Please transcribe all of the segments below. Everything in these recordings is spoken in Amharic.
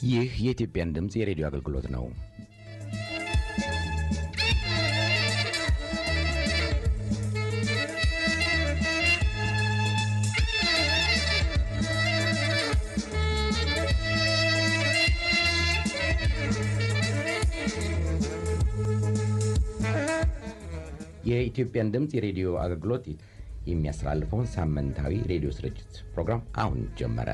ይህ የኢትዮጵያን ድምጽ የሬዲዮ አገልግሎት ነው። የኢትዮጵያን ድምጽ የሬዲዮ አገልግሎት የሚያስተላልፈውን ሳምንታዊ ሬዲዮ ስርጭት ፕሮግራም አሁን ጀመረ።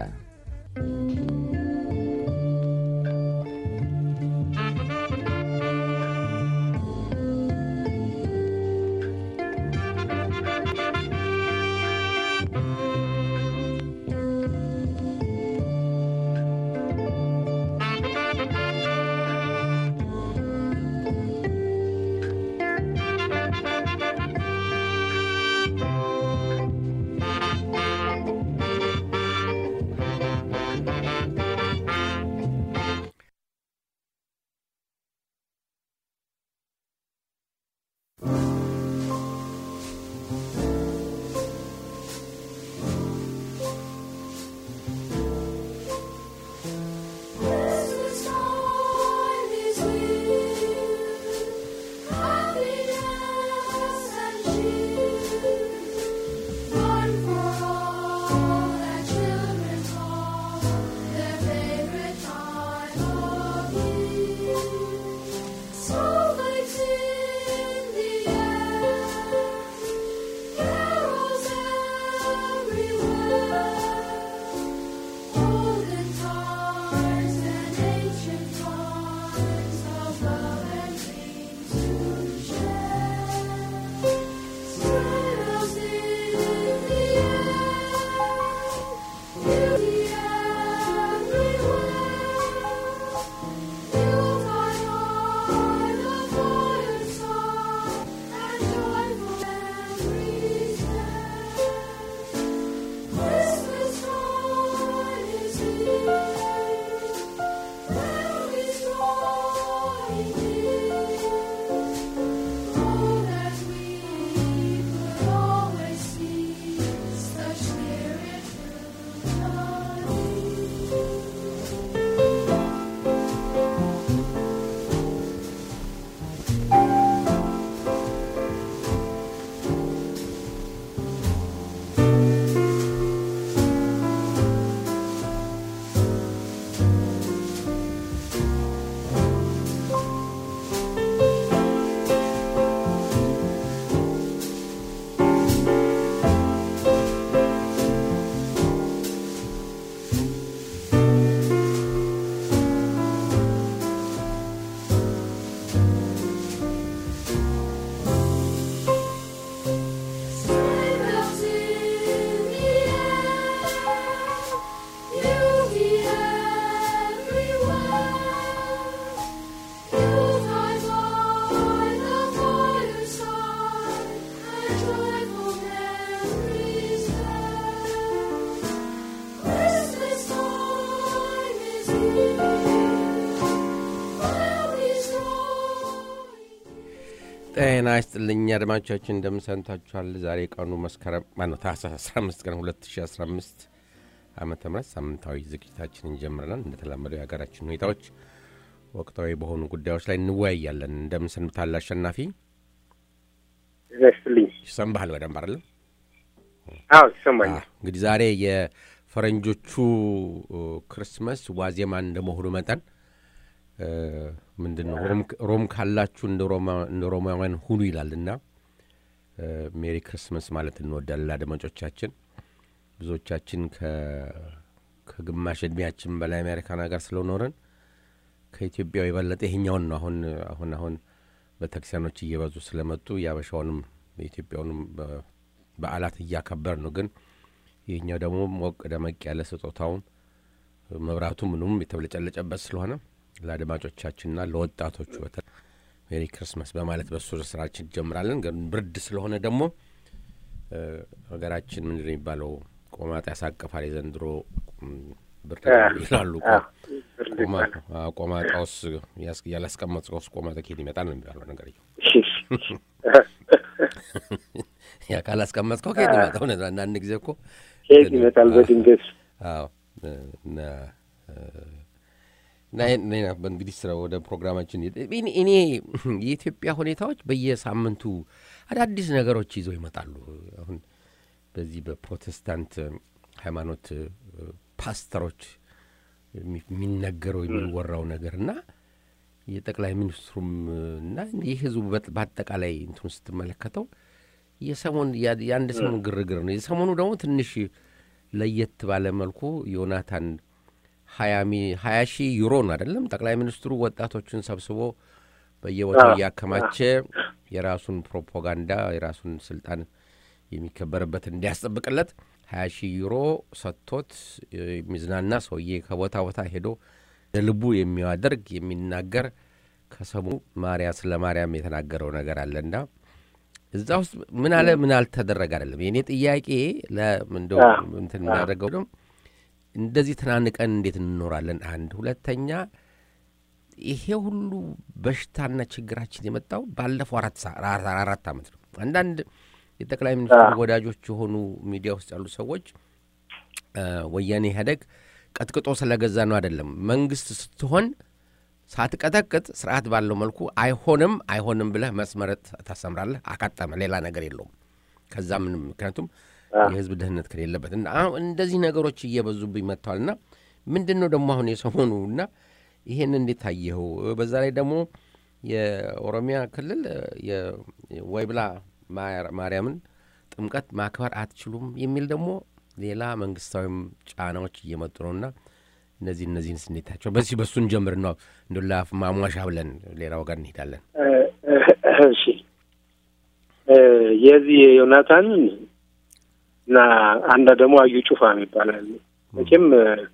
ጤና ይስጥልኝ አድማጮቻችን፣ እንደምን ሰንብታችኋል? ዛሬ ቀኑ መስከረም ታህሳስ 15 ቀን 2015 ዓመተ ምህረት ሳምንታዊ ዝግጅታችንን ጀምረናል። እንደተለመደው የሀገራችን ሁኔታዎች፣ ወቅታዊ በሆኑ ጉዳዮች ላይ እንወያያለን። እንደምን ሰንብታል አሸናፊ? ይስጥልኝ። ይሰማሃል በደንብ አይደል? አዎ ይሰማኛል። እንግዲህ ዛሬ የፈረንጆቹ ክርስማስ ዋዜማ እንደመሆኑ መጠን ምንድነው ሮም ካላችሁ እንደ ሮማውያን ሁኑ ይላልና ሜሪ ክርስማስ ማለት እንወዳለን አድማጮቻችን። ብዙዎቻችን ከግማሽ እድሜያችን በላይ አሜሪካን ሀገር ስለኖርን ከኢትዮጵያው የበለጠ ይሄኛውን ነው አሁን በተክሲያኖች እየበዙ ስለመጡ ያበሻውንም የኢትዮጵያውንም በዓላት እያከበር ነው። ግን ይሄኛው ደግሞ ሞቅ ደመቅ ያለ ስጦታውን መብራቱ ምኑም የተብለጨለጨበት ስለሆነ ለአድማጮቻችንና ለወጣቶቹ ሜሪ ክርስማስ በማለት በሱ ስራችን ጀምራለን። ግን ብርድ ስለሆነ ደግሞ ሀገራችን ምንድነው የሚባለው ቆማጣ ያሳቀፋል ዘንድሮ ብርድ ይላሉ። ቆማጣውስ ያላስቀመጥከውስ ቆማጣ ከየት ይመጣል ነው የሚባለው ነገር ይኸው። ያ ካላስቀመጥከው ከየት ይመጣው ነው? አንዳንድ ጊዜ እኮ ከየት ይመጣል በድንገት። አዎ ነይና በእንግዲህ ስራ ወደ ፕሮግራማችን እኔ የኢትዮጵያ ሁኔታዎች በየሳምንቱ አዳዲስ ነገሮች ይዘው ይመጣሉ። አሁን በዚህ በፕሮቴስታንት ሃይማኖት ፓስተሮች የሚነገረው የሚወራው ነገርና የጠቅላይ ሚኒስትሩም እና የህዝቡ በአጠቃላይ እንትን ስትመለከተው የሰሞን የአንድ ሰሞን ግርግር ነው። የሰሞኑ ደግሞ ትንሽ ለየት ባለ መልኩ ዮናታን 20,000 ዩሮ ነው አይደለም ጠቅላይ ሚኒስትሩ ወጣቶችን ሰብስቦ በየቦታው ያከማቸ የራሱን ፕሮፓጋንዳ የራሱን ስልጣን የሚከበርበት እንዲያስጠብቅለት 20,000 ዩሮ ሰጥቶት የሚዝናና ሰውዬ ከቦታ ቦታ ሄዶ ለልቡ የሚያደርግ የሚናገር ከሰሙ ስለ ማርያም የተናገረው ነገር አለና እዛ ውስጥ ምን አለ ምን አልተደረገ አይደለም። የኔ ጥያቄ ለምንድነው እንትን የሚያደርገው ነው እንደዚህ ተናንቀን እንዴት እንኖራለን? አንድ ሁለተኛ ይሄ ሁሉ በሽታና ችግራችን የመጣው ባለፈው 4 ዓመት ነው። አንዳንድ የጠቅላይ ሚኒስትሩ ወዳጆች የሆኑ ሚዲያ ውስጥ ያሉ ሰዎች ወያኔ ሄደግ ቀጥቅጦ ስለገዛ ነው አይደለም። መንግስት ስትሆን ሳትቀጠቅጥ ስርዓት ባለው መልኩ አይሆንም ብለህ መስመር ታሰምራለህ። አካጣመ ሌላ ነገር የለውም። ከዛ ምንም ምክንያቱም የህዝብ ደህንነት ከሌለበት እና እንደዚህ ነገሮች እየበዙብኝ መጥተዋልና ምንድነው ደግሞ አሁን የሰሞኑና ይሄን እንዴት ታየው? በዛ ላይ ደግሞ የኦሮሚያ ክልል የወይብላ ማርያምን ጥምቀት ማክበር አትችሉም የሚል ደግሞ ሌላ መንግስታዊም ጫናዎች እየመጡ ነውና እነዚህን ስንታቸው በሱን ጀምር ነው እንደላፍ ማሟሻ ብለን ሌላው ጋር እንሄዳለን። እሺ የዚህ ዮናታን እና አንዳ ደግሞ አዩ ጩፋ ይባላል። መቼም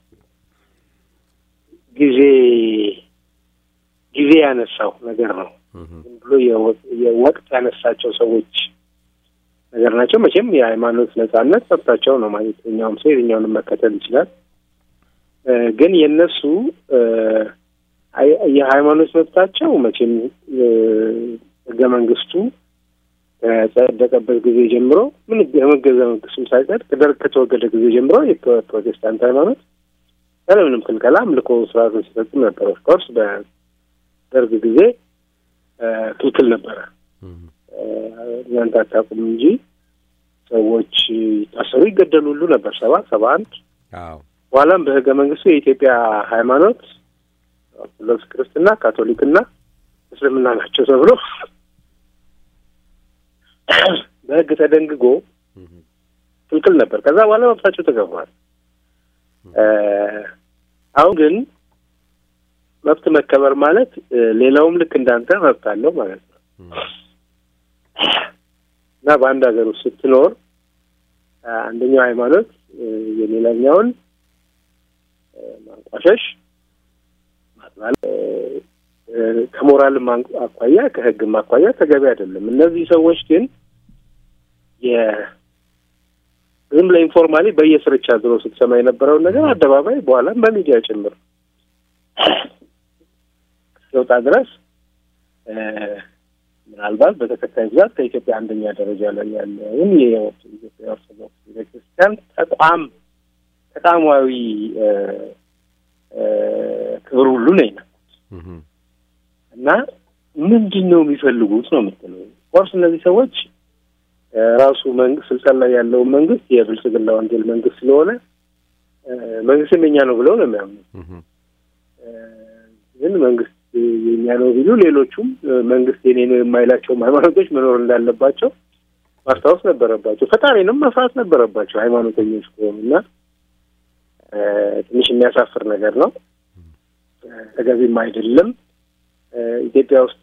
ጊዜ ያነሳው ነገር ነው ብሎ የወቅት ያነሳቸው ሰዎች ነገር ናቸው። መቼም የሃይማኖት ነጻነት ሰጥታቸው ነው ማለት እኛውም ሰው የኛውንም መከተል ይችላል። ግን የነሱ የሃይማኖት መብታቸው መቼም ህገ መንግስቱ ከጸደቀበት ጊዜ ጀምሮ ምን የመገዛ መንግስቱም ሳይቀር ከተወገደ ጊዜ ጀምሮ የፕሮቴስታንት ሃይማኖት ምንም ክልከላ አምልኮ ስርዓቶች ሲፈጽም ነበር። ኦፍኮርስ በደርግ ጊዜ ክልክል ነበረ። ያንተ አታውቁም እንጂ ሰዎች ታሰሩ ይገደሉ ሁሉ ነበር 71 በኋላም በህገ መንግስቱ የኢትዮጵያ ሃይማኖት ኦርቶዶክስ ክርስትና ካቶሊክና እስልምና ናቸው ተብሎ በህግ ተደንግጎ ክልክል ነበር። ከዛ በኋላ መብታቸው ተከብሯል። አሁን ግን መብት መከበር ማለት ሌላውም ልክ እንዳንተ መብት አለው ማለት ነው። እና በአንድ ሀገር ውስጥ ስትኖር አንደኛው ሃይማኖት የሌላኛውን ማንቋሸሽ ማጥላል ከሞራልም አኳያ ከህግም አኳያ ተገቢ አይደለም። እነዚህ ሰዎች ግን ዝም ብለው ኢንፎርማሊ በየስርቻ ድሮ ስትሰማ የነበረው ነገር አደባባይ በኋላም በሚዲያ ጭምር እስከወጣ ድረስ ምናልባት በተከታይ ብዛት ከኢትዮጵያ አንደኛ ደረጃ ላይ ያለውን የኢትዮጵያ ኦርቶዶክስ ቤተክርስቲያን ተቋማዊ ክብር ሁሉ ነኝ እና ምንድነው የሚፈልጉት ነው የምትለው? ኮርስ እነዚህ ሰዎች ራሱ መንግስት ስልጣን ላይ ያለው መንግስት የብልጽግና ወንጌል መንግስት ስለሆነ መንግስት የኛ ነው ብለው ነው የሚያምኑት። ግን መንግስት የኛ ነው ቢሉ ሌሎቹም መንግስት የኔ ነው የማይላቸው ሃይማኖቶች መኖር እንዳለባቸው ማስታወስ ነበረባቸው። ፈጣሪንም መፍራት ነበረባቸው ሃይማኖተኞች ከሆኑና ትንሽ የሚያሳፍር ነገር ነው። ተገቢም አይደለም። ኢትዮጵያ ውስጥ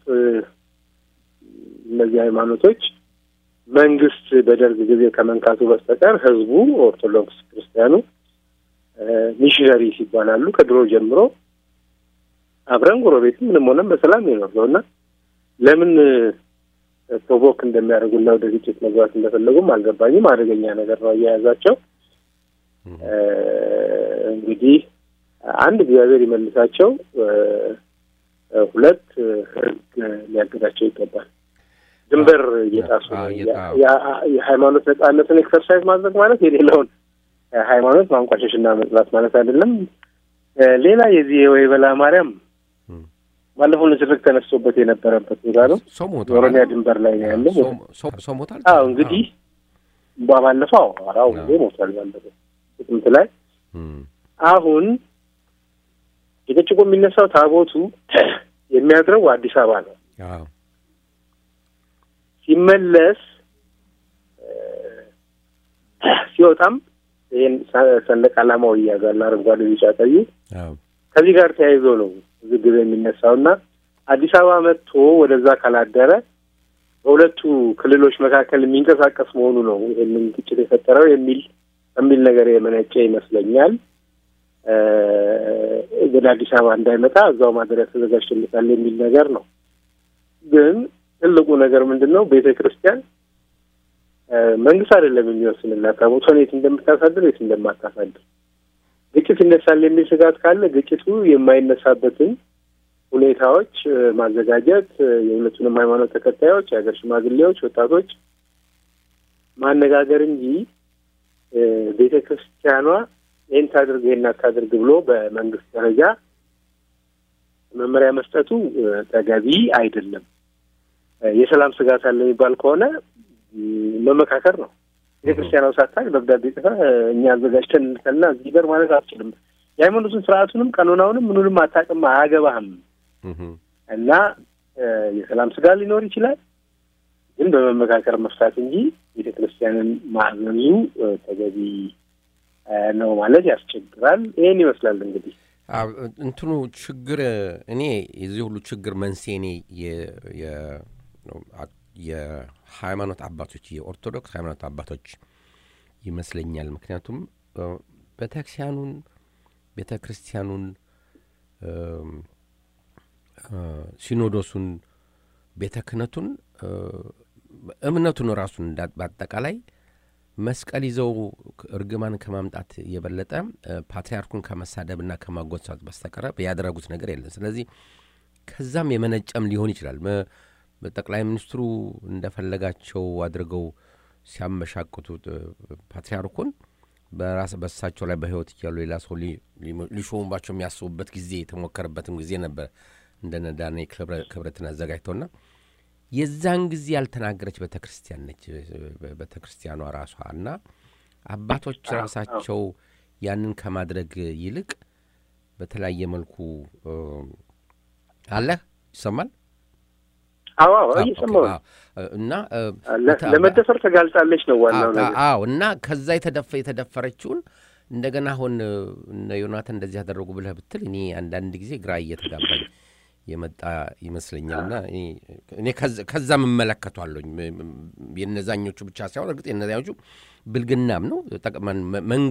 እነዚህ ሃይማኖቶች መንግስት በደርግ ጊዜ ከመንካቱ በስተቀር ህዝቡ ኦርቶዶክስ ክርስቲያኑ ሚሽነሪስ ይባላሉ። ከድሮ ጀምሮ አብረን ጎረቤት ምንም ሆነም በሰላም ይኖርነውና ለምን ፕሮቮክ እንደሚያደርጉና ወደ ግጭት መግባት እንደፈለጉም አልገባኝም። አደገኛ ነገር ነው ያያዛቸው። እንግዲህ አንድ እግዚአብሔር ይመልሳቸው፣ ሁለት ህግ ሊያግዳቸው ይገባል። ድንበር እየጣሱ የሃይማኖት ነጻነትን ኤክሰርሳይዝ ማድረግ ማለት የሌላውን ሃይማኖት ማንቋሸሽና መጥላት ማለት አይደለም። ሌላ የዚህ ወይበላ ማርያም ባለፈው ንዝርክ ተነስቶበት የነበረበት ቦታ ነው። ኦሮሚያ ድንበር ላይ ነው ያለው። ሶሞታል። እንግዲህ ባለፈው አራው ሞታል ባለፈው ጥቅምት ላይ አሁን የጭቆ የሚነሳው ታቦቱ የሚያድረው አዲስ አበባ ነው። ሲመለስ ሲወጣም ይሄን ሰንደቅ ዓላማው ያጋል አረንጓዴ ቢጫ ቀይ ከዚህ ጋር ተያይዞ ነው ዝግብ የሚነሳውና አዲስ አበባ መጥቶ ወደዛ ካላደረ በሁለቱ ክልሎች መካከል የሚንቀሳቀስ መሆኑ ነው ይሄንን ግጭት የፈጠረው የሚል ነገር የመነጨ ይመስለኛል። ወደ አዲስ አበባ እንዳይመጣ እዛው ማድረግ ተዘጋጅቶለታል የሚል ነገር ነው። ግን ትልቁ ነገር ምንድነው? ቤተክርስቲያን መንግስት አይደለም የሚወስንላት ታቦቷን የት እንደምታሳድር የት እንደማታሳድር። ግጭት ይነሳል የሚል ስጋት ካለ ግጭቱ የማይነሳበትን ሁኔታዎች ማዘጋጀት፣ የሁለቱንም ሃይማኖት ተከታዮች፣ የሀገር ሽማግሌዎች፣ ወጣቶች ማነጋገር እንጂ ቤተክርስቲያኗ ይህን ታድርግ ይህን አታድርግ ብሎ በመንግስት ደረጃ መመሪያ መስጠቱ ተገቢ አይደለም። የሰላም ስጋት አለ የሚባል ከሆነ መመካከር ነው። ቤተክርስቲያኗ ሳታውቅ ደብዳቤ ጽፋ እኛ አዘጋጅተን እንከልና እዚህ ጋር ማለት አትችልም። የሃይማኖቱን ስርዓቱንም ቀኖናውንም ምኑንም አታውቅም፣ አያገባህም እና የሰላም ስጋት ሊኖር ይችላል። ግን በመመካከር መፍታት እንጂ ቤተክርስቲያንን ማዘዙ ተገቢ ነው ማለት ያስቸግራል። ይሄን ይመስላል እንግዲህ እንትኑ ችግር እኔ የዚህ ሁሉ ችግር መንስኤ እኔ የሃይማኖት አባቶች የኦርቶዶክስ ሃይማኖት አባቶች ይመስለኛል። ምክንያቱም ቤተክርስቲያኑን ሲኖዶሱን ቤተ ክህነቱን እምነቱን ራሱን በአጠቃላይ መስቀል ይዘው እርግማን ከማምጣት የበለጠ ፓትሪያርኩን ከመሳደብና ከማጎሳት በስተቀር ያደረጉት ነገር የለም። ስለዚህ ከዛም የመነጨም ሊሆን ይችላል። በጠቅላይ ሚኒስትሩ እንደፈለጋቸው አድርገው ሲያመሻቅቱት ፓትሪያርኩን በሳቸው ላይ በህይወት እያሉ ሌላ ሰው ሊሾሙባቸው የሚያስቡበት ጊዜ የተሞከረበትም ጊዜ ነበር እንደነ ዳንኤል ክብረትን አዘጋጅተውና የዛን ጊዜ ያልተናገረች ቤተክርስቲያን ነች ቤተክርስቲያኗ ራሷ እና አባቶች ራሳቸው ያንን ከማድረግ ይልቅ በተለያየ መልኩ አለ ይሰማል። አዎ ይሰማል እና ለመደፈር ተጋልጣለች ነው ዋናው ነገር። እና ከዛ የተደፈረችውን እንደገና አሁን ዮናታን እንደዚህ ያደረጉ ብለህ ብትል እኔ አንዳንድ ጊዜ ግራ እየተጋባኝ የመጣ ይመስለኛልና እኔ ከዛም መመለከቷለኝ የነዛኞቹ ብቻ ሳይሆን እርግጥ የነዛኞቹ ብልግናም ነው ተቀማን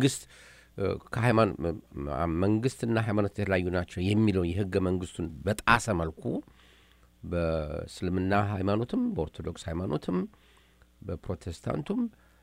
መንግስትና ሃይማኖት የተለያዩ ናቸው የሚለው የህገ መንግስቱን በጣሰ መልኩ በእስልምና ሃይማኖትም በኦርቶዶክስ ሃይማኖትም በፕሮቴስታንቱም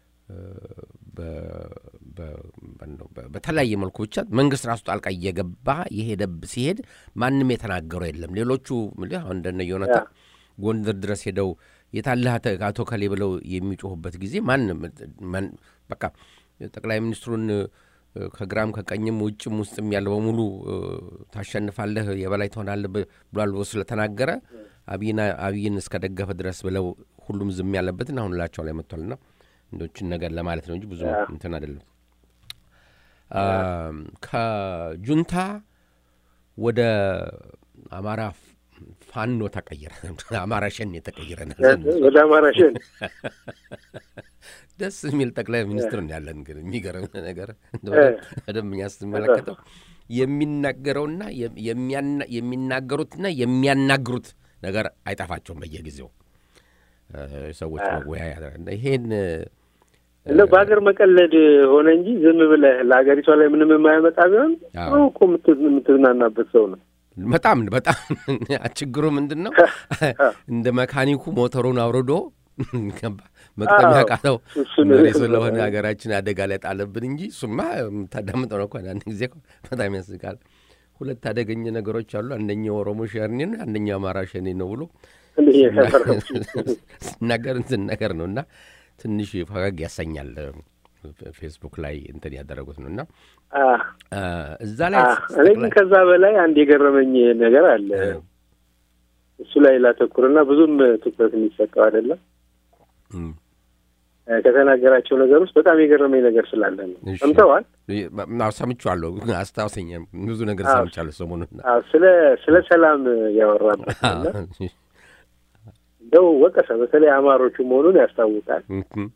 በተለያየ መልኩ ብቻ መንግስት ራሱ ጣልቃ እየገባ ሲሄድ ማንም የተናገረው የለም። ሌሎቹ አሁን እንደነ ዮናታን ጎንደር ድረስ ሄደው የታለህ አቶ ከሌ ብለው የሚጮሁበት ጊዜ ማንም በቃ ጠቅላይ ሚኒስትሩን ከግራም ከቀኝም ውጭም ውስጥም ያለው በሙሉ ታሸንፋለህ የበላይ ትሆናለህ ብሏል ስለተናገረ አብይን እስከደገፈ ድረስ ብለው ሁሉም ዝም ያለበትን አሁን ላቸው ላይ መጥቷልና እንደዚህ ነገር ለማለት ነው እንጂ ብዙ እንትን አይደለም። ከጁንታ ወደ አማራ ፋኖ ተቀየረ። አማራ ሸኔ ተቀየረና ወደ አማራ ሸኔ ደስ የሚል ጠቅላይ ሚኒስትር ያለን ግን የሚገርም ነገር እንደም ያስተመለከተው የሚናገረውና የሚናገሩትና የሚያናግሩት ነገር አይጣፋቸውም በየጊዜው ሰዎች ወያ ያደረገ ይሄን በአገር መቀለድ ሆነ እንጂ ዝም ብለህ ለሀገሪቷ ላይ ምንም የማያመጣ ቢሆን እኮ የምትዝናናበት ሰው ነው። በጣም ችግሩ ምንድነው? እንደ መካኒኩ ሞተሩን አውርዶ መቅጠም ያቃተው ስለሆነ ሀገራችን አደጋ ላይ ጣለብን እንጂ እሱማ ታዳምጠው ነው እኮ አንድ ጊዜ በጣም ያስቃል። ሁለት አደገኛ ነገሮች አሉ። አንደኛው ኦሮሞ ሸኔ ነው፣ አንደኛው አማራ ሸኔ ነው ብሎ ነገር ነውና ትንሽ ፈገግ ያሰኛል ፌስቡክ ላይ እንትን ያደረጉት ነውና እዛ ላይ እኔ ከዛ በላይ አንድ የገረመኝ ነገር አለ እሱ ላይ ላተኩርና ብዙም ትኩረት የሚሰጠው አይደለም ከተናገራቸው ነገር ውስጥ በጣም የገረመኝ ነገር ስላለ ነው ሰምተዋል ሰምቻለሁ አስታውሰኝ ብዙ ነገር ሰምቻለሁ ሰሞኑን ስለ ሰላም ያወራበትና እንደው ወቀሰ በተለይ አማሮቹ መሆኑን ያስታውቃል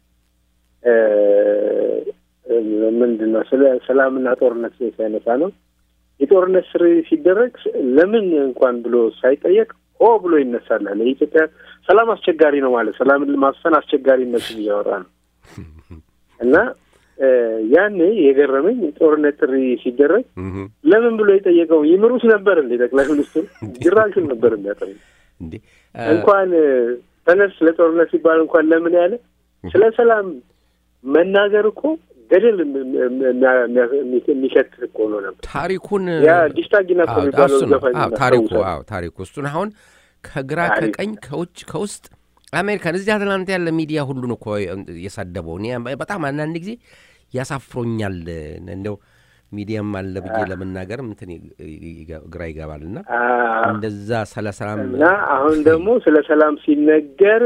ምንድነው ስለ ሰላምና ጦርነት ሲያነሳ ነው የጦርነት ስር ሲደረግ ለምን እንኳን ብሎ ሳይጠየቅ ኦ ብሎ ይነሳል ለኢትዮጵያ ሰላም አስቸጋሪ ነው ማለት ሰላምን ማስፈን አስቸጋሪነቱን ያወራ ነው እና ያኔ የገረመኝ ጦርነት ጥሪ ሲደረግ ለምን ብሎ የጠየቀው ይምሩስ ነበር እንዴ ጠቅላይ ሚኒስትሩ ግራሹን ነበር የሚያጠሩ እንዴ እንኳን ተነስ ለጦርነት ሲባል እንኳን ለምን ያለ ስለ ሰላም መናገር እኮ ገደል የሚከት እኮ ነው ነበር ታሪኩን ያ ዲስታጊና ታሪኩ እሱን አሁን ከግራ ከቀኝ ከውጭ ከውስጥ አሜሪካን እዚህ አትላንታ ያለ ሚዲያ ሁሉ ነው እኮ የሳደበው እኔ በጣም አንዳንድ ጊዜ ያሳፍሮኛል እንደው ሚዲያም አለ ብዬ ለመናገር እንትን ግራ ይገባልና እንደዛ ስለ ሰላምና አሁን ደግሞ ስለ ሰላም ሲነገር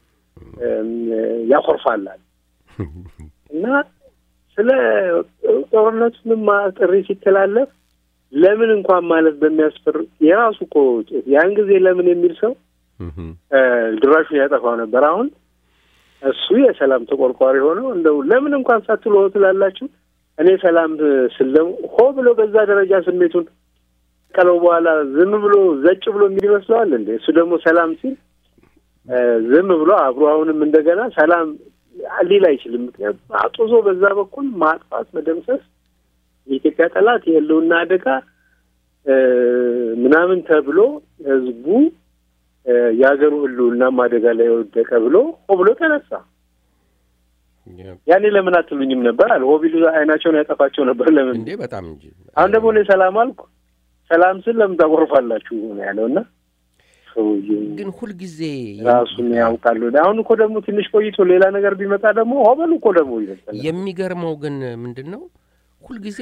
ያኮርፋላል እና ስለ ጦርነቱን ማጥሪ ሲተላለፍ ለምን እንኳን ማለት በሚያስፈር የራሱ ቆጭ ያን ጊዜ ለምን የሚል ሰው ድራሹ ያጠፋው ነበር አሁን እሱ የሰላም ተቆርቋሪ ሆኖ እንደው ለምን እንኳን ሳትሉ ትላላችሁ እኔ ሰላም ስለም ሆ ብሎ በዛ ደረጃ ስሜቱን ከለው በኋላ ዝም ብሎ ዘጭ ብሎ የሚመስላል እንዴ እሱ ደግሞ ሰላም ሲል ዝም ብሎ አብሮ አሁንም እንደገና ሰላም ሊል አይችልም ምክንያቱም አጥዞ በዛ በኩል ማጥፋት መደምሰስ የኢትዮጵያ ጠላት የለውና አደጋ ምናምን ተብሎ ህዝቡ ያገሩ ሁሉና ማደጋ ላይ ወደቀ ብሎ ብሎ ተነሳ ያኔ ለምን አትሉኝም ነበር አለ ሆቢሉ አይናቸውን ያጠፋቸው ነበር ለምን እንዴ በጣም እንጂ አሁን ደግሞ እኔ ሰላም አልኩ ሰላም ስል ለምን ታቆርፋላችሁ ነው ያለውና ግን ሁሉ ጊዜ ራሱን ያውቃሉ አሁን እኮ ደግሞ ትንሽ ቆይቶ ሌላ ነገር ቢመጣ ደግሞ ሆበሉ እኮ ደግሞ ይመጣል የሚገርመው ግን ምንድነው ሁሉ ጊዜ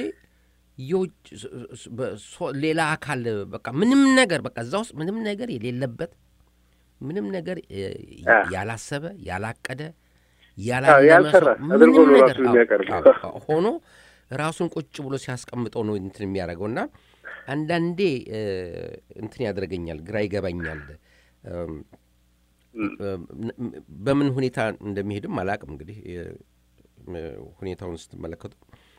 ሌላ አካል በቃ ምንም ነገር በቃ እዛው ምንም ነገር የሌለበት ምንም ነገር ያላሰበ ያላቀደ ያልሰራ አድርጎ ራሱ የሚያቀርብ ሆኖ ራሱን ቁጭ ብሎ ሲያስቀምጠው ነው እንትን የሚያደርገውና አንዳንዴ እንትን ያደርገኛል ግራ ይገባኛል በምን ሁኔታ እንደሚሄድም አላቅም እንግዲህ ሁኔታውን ስትመለከቱ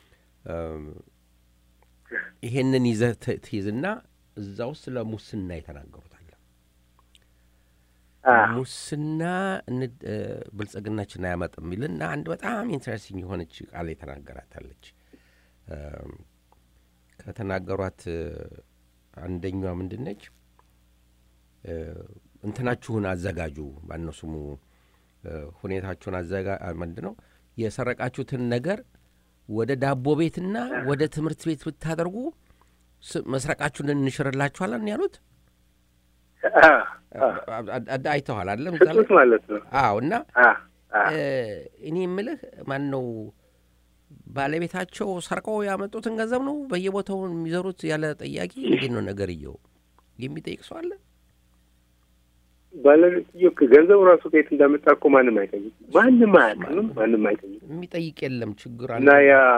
ይሄንን ይዘትይዝና እዛው ስለ ሙስና ይተናገሩታል ሙስና ብልጽግናችን አያመጣም ይልና አንድ በጣም ኢንተረስቲንግ የሆነች ቃል የተናገራታለች ከተናገሯት አንደኛዋ ምንድነች እንትናችሁን አዘጋጁ ማነው ስሙ ሁኔታችሁን ምንድነው የሰረቃችሁትን ነገር ወደ ዳቦ ቤትና ወደ ትምህርት ቤት ብታደርጉ መስረቃችሁን እንሽርላችኋለን ያሉት አይተዋል አይደለም ማለት ማለት ነው እና እኔ የምልህ ማን ነው ባለቤታቸው ሰርቀው ያመጡትን ገንዘብ ነው በየቦታው የሚዘሩት ያለ ጠያቂ እንዴት ነው ነገርየው የሚጠይቅ ሰው አለ ባለቤትየው ገንዘቡ ራሱ ከየት እንዳመጣው ማንም አይጠይቅም ማንም አይጠይቅም የሚጠይቅ የለም ችግር አለ እና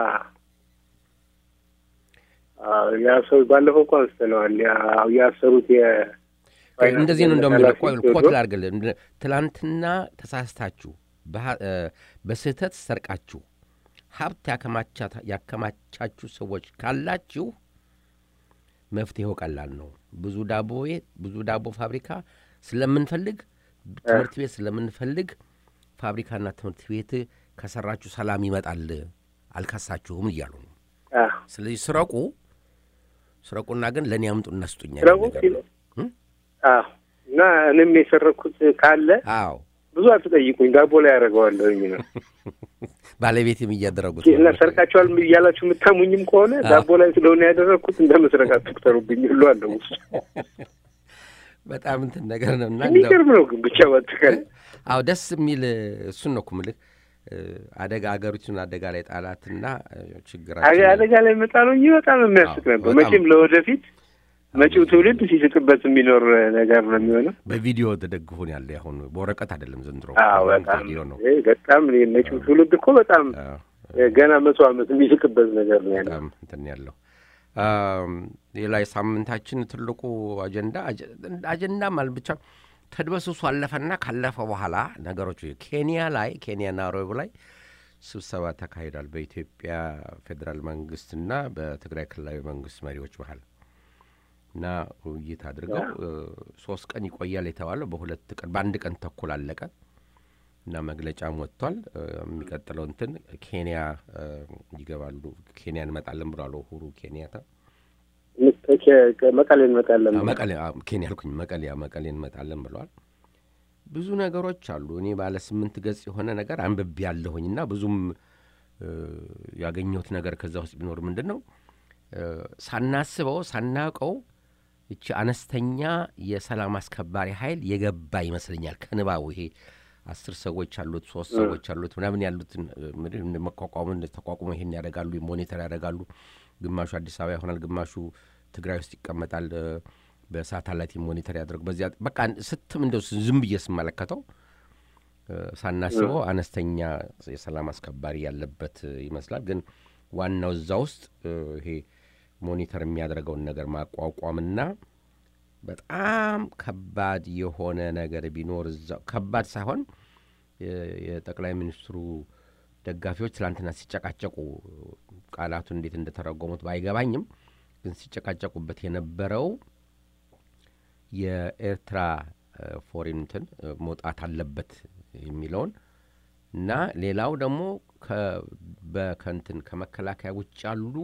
ያ ሰው ባለፈው እንኳን ስተነዋል ያሰሩት እንደዚህ ነው እንደምልህ ኮት ላድርግልህ ትላንትና ተሳስታችሁ በስህተት ሰርቃችሁ ሀብት ያከማቻችሁ ሰዎች ካላችሁ መፍትሄው ቀላል ነው ብዙ ዳቦ ፋብሪካ ስለምንፈልግ ትምህርት ቤት ስለምንፈልግ ፋብሪካና ትምህርት ቤት ከሰራችሁ ሰላም ይመጣል አልከሳችሁም እያሉ ነው ስለዚህ ስረቁና ግን ለኔ ያምጡ እናስጡኛ እና እኔም የሰረኩት ካለ ብዙ አትጠይቁኝ ዳቦ ላይ ያደርገዋለሁኝ ነው ባለቤትም እያደረጉት እና ሰርቃቸዋል እያላችሁ የምታሙኝም ከሆነ ዳቦ ላይ ስለሆነ ያደረኩት እንደመስረቅ አትቁጠሩብኝ ሁሉ አለው በጣም እንትን ነገር ነውና የሚገርም ነው ግን ብቻ ወጥከን ደስ የሚል እሱን ነው ኩምልህ አደጋ አገሪቱን አደጋ ላይ ጣላትና አደጋ ላይ መጣለው እንጂ በጣም የሚያስቅ ነበር። መቼም ለወደፊት መጪው ትውልድ ሲስቅበት የሚኖር ነገር ነው የሚሆነው። በቪዲዮ ተደግፎን ያለ አሁን በወረቀት አይደለም ዘንድሮ። ቪዲዮ ነው። በጣም መጪው ትውልድ እኮ በጣም ገና 100 ዓመት የሚስቅበት ነገር ነው ያለው። በጣም እንትን ያለው ሌላ ሳምንታችን ትልቁ አጀንዳ ማለት ብቻ ተድበስብሶ አለፈና ካለፈ በኋላ ነገሮች ኬንያ ናይሮቢ ላይ ስብሰባ ተካሂዷል በኢትዮጵያ ፌደራል መንግስትና በትግራይ ክልላዊ መንግስት መሪዎች መሃል እና ውይይት አድርገው 3 ቀን ይቆያል የተባለው በአንድ ቀን ተኩል አለቀ እና መግለጫም ወጥቷል። የሚቀጥለው እንትን ኬንያ ይገባሉ። ኬንያ እንመጣለን ብሏል ኡሁሩ ኬንያታ። መቀሌ እንመጣለን መቀሌ እንመጣለን ብለዋል። ብዙ ነገሮች አሉ። እኔ ባለ 8 ገጽ የሆነ ነገር አንብቤ ያለሁኝና ብዙም ያገኘሁት ነገር ከዛ ውስጥ ቢኖር ምንድነው ሳናቀው እቺ አነስተኛ የሰላም አስከባሪ ኃይል የገባ ይመስለኛል ከንባው። ይሄ 10 ሰዎች አሉት 3 ሰዎች አሉት ምናምን ያሉትን ተቋቁሞ ይሄን ያደርጋሉ፣ ሞኒተር ያደርጋሉ። ግማሹ አዲስ አበባ ይሆናል፣ ግማሹ ትግራይ ውስጥ ይቀመጣል፣ በሳተላይት ሞኒተር ያደርጉ። በዚያ በቃ ስትም እንደው ዝም ብዬ ስመለከተው ሳናስበው አነስተኛ የሰላም አስከባሪ ያለበት ይመስላል። ግን ዋናው እዛ ውስጥ ይሄ ሞኒተር የሚያደርገውን ነገር ማቋቋምና በጣም ከባድ የሆነ ነገር ቢኖር እዛው ከባድ ሳይሆን የጠቅላይ ሚኒስትሩ ደጋፊዎች ትላንትና ሲጨቃጨቁ ቃላቱ እንዴት እንደተረጎሙት ባይገባኝም ግን ሲጨቃጨቁበት የነበረው የኤርትራ ፎሪንትን መውጣት አለበት የሚለውን እና ሌላው ደግሞ ከመከላከያ ውጭ ያሉ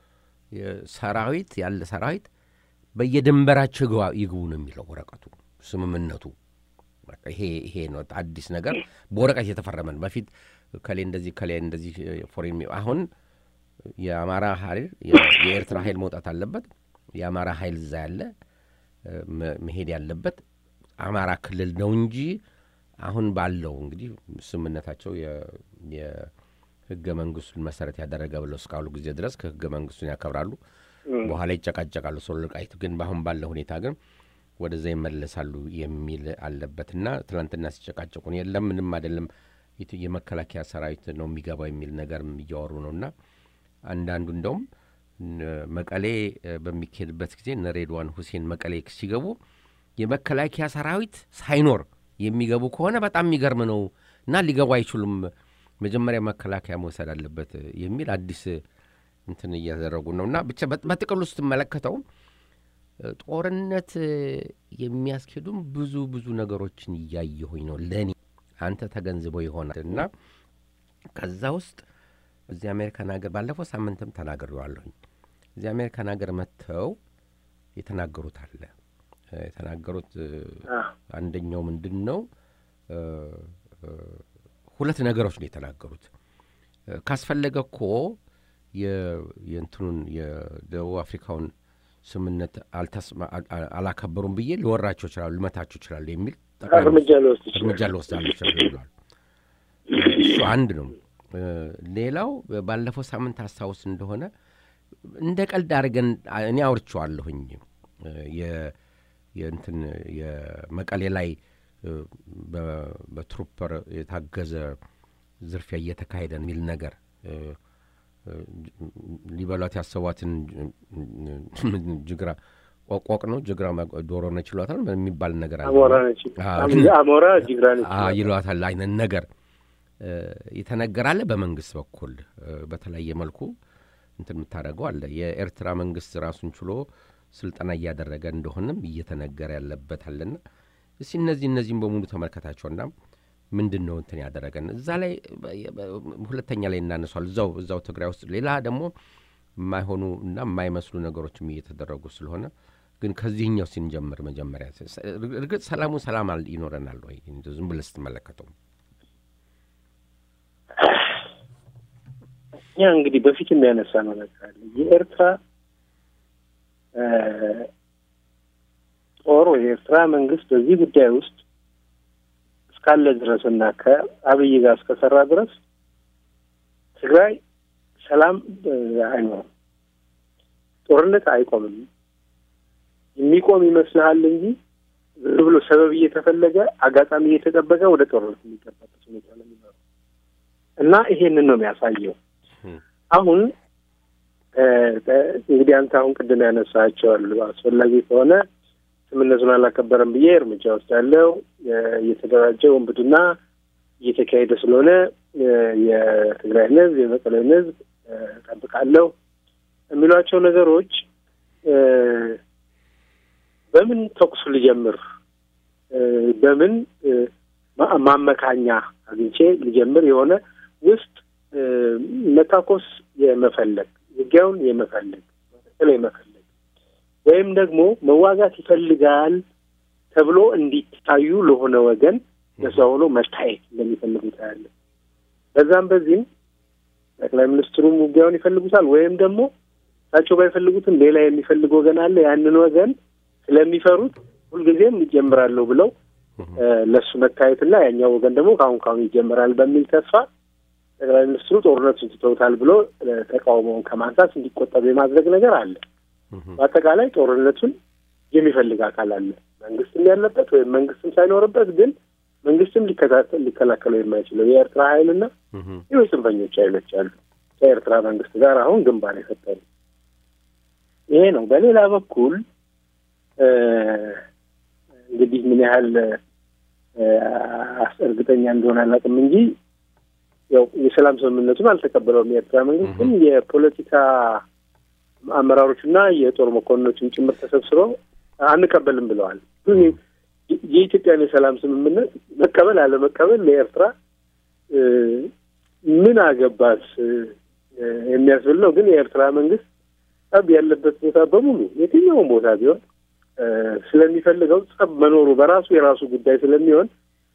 ሰራዊት በየድንበራቸው ይግቡ ነው የሚለው ወረቀቱ ስምምነቱ። ይሄ ነው አዲስ ነገር በወረቀት የተፈረመን። በፊት ከሌ እንደዚህ ፎሪን አሁን የአማራ ኃይል የኤርትራ ኃይል መውጣት አለበት። የአማራ ኃይል እዛ ያለ መሄድ ያለበት አማራ ክልል ነው እንጂ አሁን ባለው እንግዲህ ስምምነታቸው የህገ መንግስቱን መሰረት ያደረገ ብለው እስካሉ ጊዜ ድረስ ከህገ መንግስቱን ያከብራሉ። በኋላ ይጨቃጨቃሉ። ሶልቃይቱ ግን ባሁን ባለው ሁኔታ ግን ወደዛ ይመለሳሉ የሚል አለበትና ትላንትና ሲጨቃጨቁ የለም ምንም አይደለም የመከላከያ ሰራዊት ነው የሚገባው የሚል ነገርም እያወሩ ነውና አንዳንዱ እንደውም መቀሌ በሚካሄድበት ጊዜ ሬድዋን ሁሴን መቀሌ ሲገቡ የመከላከያ ሰራዊት ሳይኖር የሚገቡ ከሆነ በጣም የሚገርም ነው እና ሊገቡ አይችሉም፣ መጀመሪያ መከላከያ መውሰድ አለበት የሚል አዲስ እንትን እያደረጉ ነውና ብቻ በጥቅሉ ስትመለከተው ጦርነት የሚያስኬዱም ብዙ ነገሮችን እያየሁኝ ነው ለኔ። አንተ ተገንዝበው ይሆናልና ከዛ ውስጥ እዚህ አሜሪካን ሀገር ባለፈው ሳምንትም ተናግሬዋለሁ። እዚህ አሜሪካን ሀገር መጥተው የተናገሩት አለ። የተናገሩት አንደኛው ምንድነው 2 ነገሮች ነው የተናገሩት። ካስፈለገ እኮ የእንትኑን የደቡብ አፍሪካውን ስምምነት አላከበሩም ብዬ ሊወራቸው ይችላል፣ ልመታቸው ይችላል የሚል እርምጃ ልወስዳለሁ ይችላል። እሱ አንድ ነው። ሌላው ባለፈው ሳምንት አስታውስ እንደሆነ እንደ ቀልድ አድርገን እኔ አውርቼዋለሁኝ የእንትን የመቀሌ ላይ በትሩፐር የታገዘ ዝርፊያ እየተካሄደ የሚል ነገር ሊበሏት ያሰቧትን ጅግራ ቆቅ ነው ጅግራ ዶሮ ነች ይሏታል የሚባል ነገር አለ። አሞራ ጅግራ ነች ይሏታል አይነት ነገር የተነገራለ። በመንግስት በኩል በተለያየ መልኩ እንትን የምታደርገው አለ። የኤርትራ መንግስት ራሱን ችሎ ስልጠና እያደረገ እንደሆነም እየተነገረ ያለበት አለና እስኪ እነዚህም በሙሉ ተመልከታቸውና ምንድነው እንትን ያደረገን እዛ ላይ ሁለተኛ ላይ እናነሳል። እዛው ትግራይ ውስጥ ሌላ ደግሞ የማይሆኑ እና የማይመስሉ ነገሮችም እየተደረጉ ስለሆነ ግን ከዚህኛው ሲንጀምር መጀመሪያ እርግጥ ሰላም ይኖረናል ወይ ዝም ብለህ ስትመለከተው? ያ እንግዲህ በፊት የሚያነሳ ነው ነገር አለ። የኤርትራ ጦር የኤርትራ መንግስት በዚህ ጉዳይ ውስጥ እስካለ ድረስና ከአብይ ጋር እስከሰራ ድረስ ትግራይ ሰላም አይኖርም፣ ጦርነት አይቆምም። የሚቆም ይመስልሃል እንጂ ብሎ ሰበብ እየተፈለገ አጋጣሚ እየተጠበቀ ወደ ጦርነት የሚገባበት ሁኔታ ነው የሚኖረው እና ይሄንን ነው የሚያሳየው። አሁን እንግዲህ አንተ አሁን ቅድም ያነሳቸው አሉ አስፈላጊ ከሆነ ስምምነቱን አላከበረም ብዬ እርምጃ ወስዳለሁ፣ የተደራጀ ወንብድና እየተካሄደ ስለሆነ የትግራይ ሕዝብ የመቀሌ ሕዝብ ጠብቃለሁ የሚሏቸው ነገሮች በምን ተኩስ ልጀምር፣ በምን ማመካኛ አግኝቼ ልጀምር የሆነ ውስጥ መታኮስ የመፈለግ ውጊያውን የመፈለግ ወይም ደግሞ መዋጋት ይፈልጋል ተብሎ እንዲታዩ ለሆነ ወገን ለሰው ሆኖ መታየት እንደሚፈልጉ ታያለ። በዛም በዚህም ጠቅላይ ሚኒስትሩም ውጊያውን ይፈልጉታል ወይም ደግሞ ታቸው ባይፈልጉትም ሌላ የሚፈልግ ወገን አለ። ያንን ወገን ስለሚፈሩት ሁልጊዜም ይጀምራሉ ብለው ለሱ መታየትና ያኛው ወገን ደግሞ ካሁን ይጀምራል በሚል ተስፋ ጠቅላይ ሚኒስትሩ ጦርነቱን ትተውታል ብሎ ተቃውሞውን ከማንሳት እንዲቆጠብ የማድረግ ነገር አለ። በአጠቃላይ ጦርነቱን የሚፈልግ አካል አለ፣ መንግስትም ያለበት ወይም መንግስትም ሳይኖርበት ግን መንግስትም ሊከላከለው የማይችለው የኤርትራ ኃይልና ሌሎች ጽንፈኞች ኃይሎች አሉ ከኤርትራ መንግስት ጋር አሁን ግንባር የፈጠሩ። ይሄ ነው። በሌላ በኩል እንግዲህ ምን ያህል እርግጠኛ እንደሆነ አላውቅም እንጂ ያው የሰላም ስምምነቱን አልተቀበለውም የኤርትራ መንግስት። ግን የፖለቲካ አመራሮችና የጦር መኮንኖችም ጭምር ተሰብስበው አንቀበልም ብለዋል። የኢትዮጵያን የሰላም ስምምነት መቀበል አለመቀበል ለኤርትራ ምን አገባት የሚያስብል ነው። ግን የኤርትራ መንግስት ጸብ ያለበት ቦታ በሙሉ የትኛውም ቦታ ቢሆን ስለሚፈልገው ጸብ መኖሩ በራሱ የራሱ ጉዳይ ስለሚሆን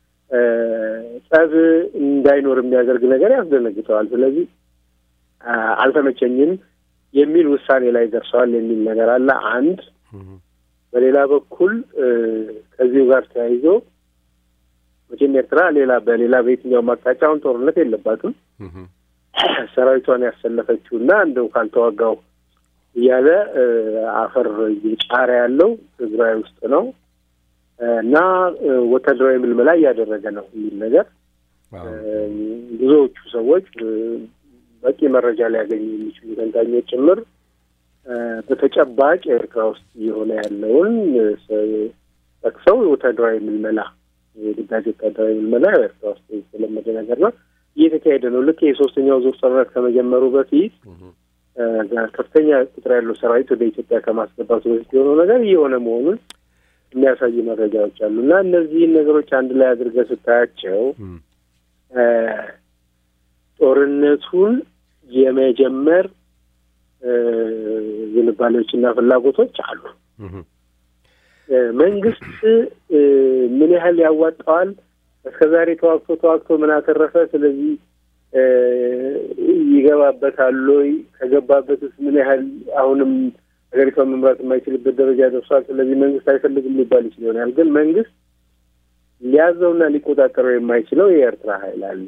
ጸብ እንዳይኖር የሚያደርግ ነገር ያስደነግጠዋል። ስለዚህ አልተመቸኝም የሚል ውሳኔ ላይ ደርሰዋል የሚል ነገር አለ አንድ። በሌላ በኩል ከዚሁ ጋር ተያይዞ መቼም ኤርትራ በሌላ በየትኛውም አቅጣጫ አሁን ጦርነት የለባትም። ሰራዊቷን ያሰለፈችውና እንደው ካልተዋጋው እያለ አፈር እየጫረ ያለው ትግራይ ውስጥ ነው እና ወታደራዊ ምልመላ እያደረገ ነው የሚል ነገር ብዙዎቹ ሰዎች በቂ መረጃ ሊያገኙ የሚችሉ ተንታኞች ጭምር በተጨባጭ ኤርትራ ውስጥ የሆነ ያለውን ጠቅሰው ወታደራዊ ምልመላ የግዳጅ ወታደራዊ ምልመላ ኤርትራ ውስጥ የተለመደ ነገር ነው፣ እየተካሄደ ነው። ልክ የሶስተኛው ዙር ጦርነት ከመጀመሩ በፊት ከፍተኛ ቁጥር ያለው ሰራዊት ወደ ኢትዮጵያ ከማስገባቱ በፊት የሆነው ነገር እየሆነ መሆኑን የሚያሳይ መረጃዎች አሉ እና እነዚህን ነገሮች አንድ ላይ አድርገህ ስታያቸው ጦርነቱን የመጀመር ዝንባሌዎችና ፍላጎቶች አሉ። መንግስት ምን ያህል ያዋጣዋል? እስከዛሬ ተዋግቶ ምን አተረፈ? ስለዚህ ይገባበታል ወይ? ከገባበትስ ምን ያህል አሁንም ሀገሪቷን መምራት የማይችልበት ደረጃ ደርሷል? ስለዚህ መንግስት አይፈልግም ሊባል ይችል ይሆናል። ግን መንግስት ሊያዘውና ሊቆጣጠረው የማይችለው የኤርትራ ኃይል አለ።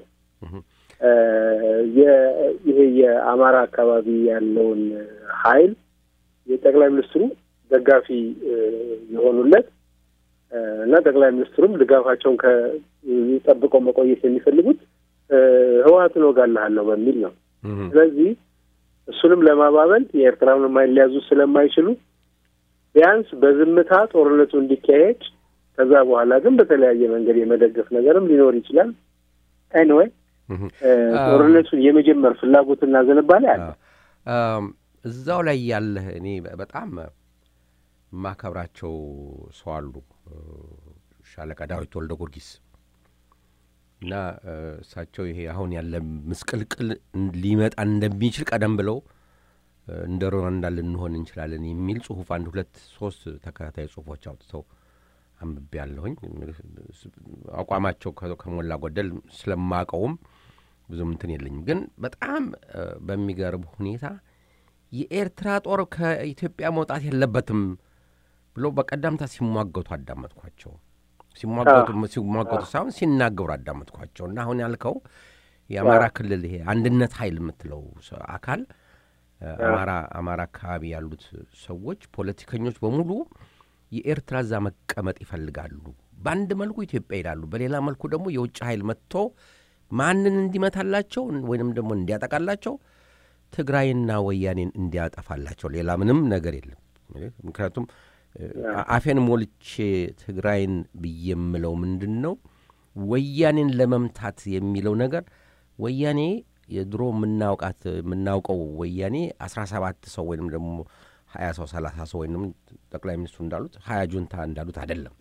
ይሄ የአማራ አካባቢ ያለውን ኃይል የጠቅላይ ሚኒስትሩ ደጋፊ የሆኑለት እና ጠቅላይ ሚኒስትሩም ድጋፋቸውን ከጠብቀው መቆየት የሚፈልጉት ህወሓትን ወጋልሃለሁ በሚል ነው። ስለዚህ እሱንም ለማባበል የኤርትራውን ኃይል ሊያዙ ስለማይችሉ ቢያንስ በዝምታ ጦርነቱ እንዲካሄድ ከዛ በኋላ ግን በተለያየ መንገድ የመደገፍ ነገርም ሊኖር ይችላል። ኤኒዌይ ጦርነቱን የመጀመር ፍላጎትና ዝንባሌ አለ። እዛው ላይ ያለ እኔ በጣም ማከብራቸው ሰው አሉ፣ ሻለቃ ዳዊት ወልደ ጊዮርጊስ እና እሳቸው ይሄ አሁን ያለ ምስቅልቅል ሊመጣ እንደሚችል ቀደም ብለው እንደ ሩዋንዳ ልንሆን እንችላለን የሚል ጽሁፍ 1 2 3 ተከታታይ ጽሁፎች አውጥተው አንብቤ ያለሁኝ። አቋማቸው ከሞላ ጎደል ስለማቀውም ብዙም እንትን የለኝም። ግን በጣም በሚገርም ሁኔታ የኤርትራ ጦር ከኢትዮጵያ መውጣት የለበትም ብሎ በቀደምታ ሲሟገቱ አዳመጥኳቸው። ሲሟገቱ ሳይሆን ሲናገሩ አዳመጥኳቸው። እና አሁን ያልከው የአማራ ክልል ይሄ አንድነት ኃይል የምትለው አካል አማራ አካባቢ ያሉት ሰዎች ፖለቲከኞች በሙሉ የኤርትራ ዛ መቀመጥ ይፈልጋሉ። በአንድ መልኩ ኢትዮጵያ ይላሉ፣ በሌላ መልኩ ደግሞ የውጭ ኃይል መጥቶ ማንን እንዲመታላቸው ወይንም ደግሞ እንዲያጠቃላቸው ትግራይና ወያኔን እንዲያጠፋላቸው ሌላ ምንም ነገር የለም። ምክንያቱም አፌን ሞልቼ ትግራይን ብየምለው ምንድነው ወያኔን ለመምታት የሚለው ነገር ወያኔ የድሮ ምናውቀው ወያኔ 17 ሰው ወይንም ደግሞ 20 ሰው 30 ሰው ወይንም ጠቅላይ ሚኒስትሩ እንዳሉት 20 ጁንታ እንዳሉት አይደለም።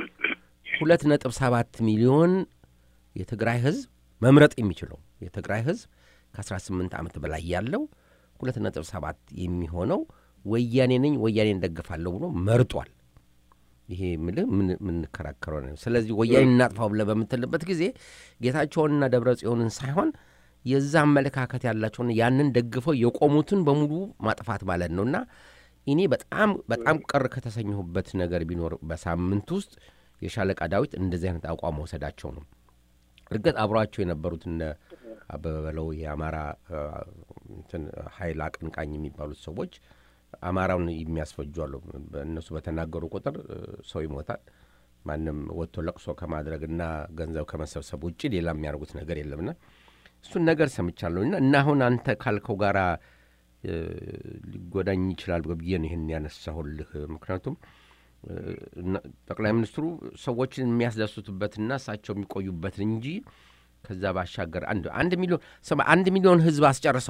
2.7 ሚሊዮን የትግራይ ህዝብ መምረጥ የሚችለው የትግራይ ህዝብ ከ18 ዓመት በላይ ያለው 2.7 የሚሆነው ወያኔን ደግፋለሁ ብሎ መርጧል። ይሄ ምን ከራከረው ነው። ስለዚህ ወያኔን እናጥፋው ብለ በመተልበት ጊዜ ጌታቸውንና ደብረጽዮንን ሳይሆን የዛ አመለካከት ያላቸውን ያንን ደግፈው የቆሙትን በሙሉ ማጥፋት ማለት ነውና እኔ በጣም ቀር ከተሰኘሁበት ነገር ቢኖር በሳምንት ውስጥ የሻለቃ ዳዊት እንደዚህ አይነት አቋም ወሰዳቸው ነው። እርግጥ አብሯቸው የነበሩት እነ አበበለው የአማራ ኃይል አቀንቃኝ የሚባሉት ሰዎች አማራውን የሚያስፈጁአሉ። በእነሱ በተናገሩ ቁጥር ሰው ይሞታል። ማንም ወጥቶ ለቅሶ ከማድረግና ገንዘብ ከመሰብሰብ ውጪ ሌላ የሚያደርጉት ነገር የለምና እሱን ነገር ሰምቻለሁና እና አሁን አንተ ካልከው ጋራ ሊጎዳኝ ይችላል ብዬ ነው ይሄን ያነሳሁልህ። ምክንያቱም ጠቅላይ ሚኒስትሩ ሰዎችን የሚያስደስቱበትና እሳቸው የሚቆዩበት እንጂ ከዛ ባሻገር አንድ ሚሊዮን ህዝብ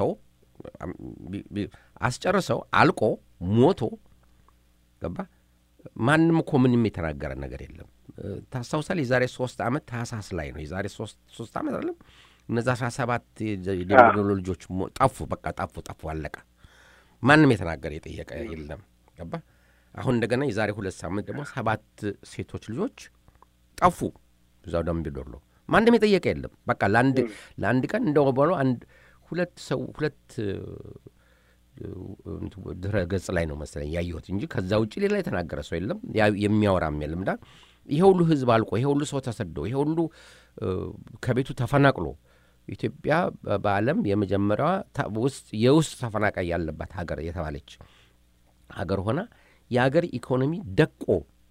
አስጨርሰው አልቆ ሞቶ ገባ ማንም እኮ ምንም የተናገረ ነገር የለም። ታስታውሳለህ የዛሬ 3 ዓመት ታህሳስ ላይ ነው የዛሬ 3 ዓመት አይደለም እነዛ 17 የደምሮ ልጆች ጠፉ አለቀ። ማንም የተናገረ የጠየቀ የለም ገባ። አሁን እንደገና የዛሬ 2 ሳምንት ደግሞ 7 ሴቶች ልጆች ጠፉ እዛው ደምቢዶሎ ማንም የጠየቀ የለም። በቃ ለአንድ ቀን እንደው ባለው ሁለት ድረ ገጽ ላይ ነው መሰለኝ ያየሁት እንጂ ከዛ ውጪ ሌላ የተናገረ ሰው የለም። የሚያወራም የለም። ይሄ ሁሉ ህዝብ አልቆ ይሄ ሁሉ ሰው ተሰዶ ይሄ ሁሉ ከቤቱ ተፈናቅሎ ኢትዮጵያ በዓለም የመጀመሪያዋ የውስጥ ተፈናቃይ ያለባት ሀገር የተባለች ሀገር ሆና የሀገር ኢኮኖሚ ደቆ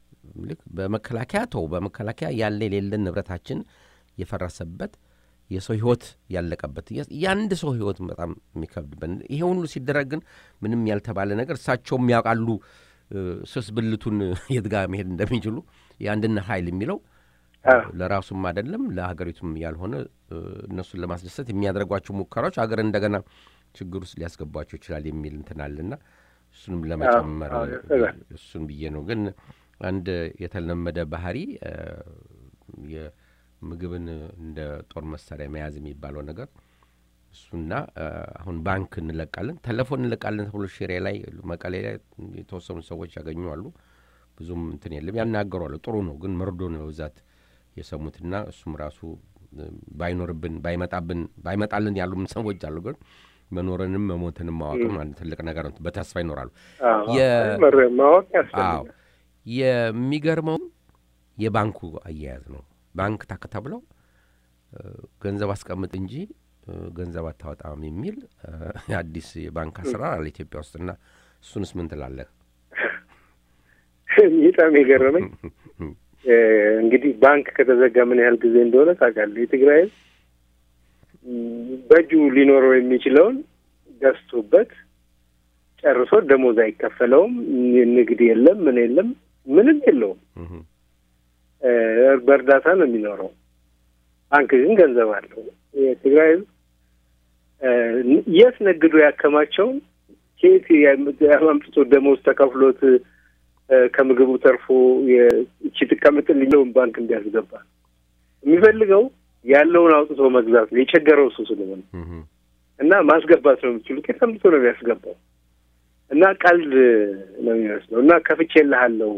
በመከላከያ ያለ የሌለ ንብረታችን የፈረሰበት የሰው ህይወት ያለቀበት ያንድ ሰው ህይወት በጣም የሚከብድበት ይሄ ሁሉ ሲደረግ ግን ምንም ያልተባለ ነገር እሳቸውም ያውቃሉ ስስ ብልቱን የትጋ መሄድ እንደሚችሉ የአንድነት ኃይል የሚለው ለራሱም አይደለም ለሀገሪቱም ያልሆነ እነሱን ለማስደሰት የሚያደርጓቸው ሙከራዎች ሀገር እንደገና ችግር ውስጥ ሊያስገባቸው ይችላል የሚል እንትናልና እሱንም ለመጨመር እሱን ብዬ ነው። ግን አንድ የተለመደ ባህሪ የምግብን እንደ ጦር መሳሪያ መያዝ የሚባለው ነገር እሱና አሁን ባንክ እንለቃለን ቴሌፎን እንለቃለን ተብሎ ሽሬ ላይ መቀሌ ላይ የተወሰኑ ሰዎች ያገኙአሉ። ብዙም እንትን የለም ያናገራሉ። ጥሩ ነው ግን መርዶ ነው በዛት የሰሙትና እሱም ራሱ ባይመጣልን ያሉም ሰዎች አሉ። ግን መኖርንም መሞትንም ማወቅም አንድ ትልቅ ነገር ነው። በተስፋ ይኖራሉ። ማወቅ ያስፈልጋል። የሚገርመው የባንኩ አያያዝ ነው። ባንክ ተከታብለው ገንዘብ አስቀምጥ እንጂ ገንዘብ አታወጣም የሚል አዲስ የባንክ አሰራር አለ ኢትዮጵያ ውስጥና እሱንስ ምን ትላለህ? በጣም የገረመኝ እንግዲህ ባንክ ከተዘጋ ምን ያህል ጊዜ እንደሆነ ታውቃለህ። የትግራይ በእጁ ሊኖረው የሚችለውን ገዝቶበት ጨርሶ ደሞዝ አይከፈለውም። ንግድ የለም ምንም የለውም። በእርዳታ ነው የሚኖረው። ባንክ ግን ገንዘብ አለው። የትግራይ የት ነግዶ ያከማቸውን ከየት ያመምጥቶ ደሞዝ ተከፍሎት ከምግቡ ተርፎ እቺ ተቀምጥልኝ ባንክ እንዲያስገባ የሚፈልገው ያለውን አውጥቶ መግዛት ነው። የቸገረው እሱ ስለሆነ እና ማስገባት ነው የሚችሉት። ከተምቶ ነው የሚያስገባው እና ቀልድ ነው የሚመስለው እና ከፍቼልሃለሁ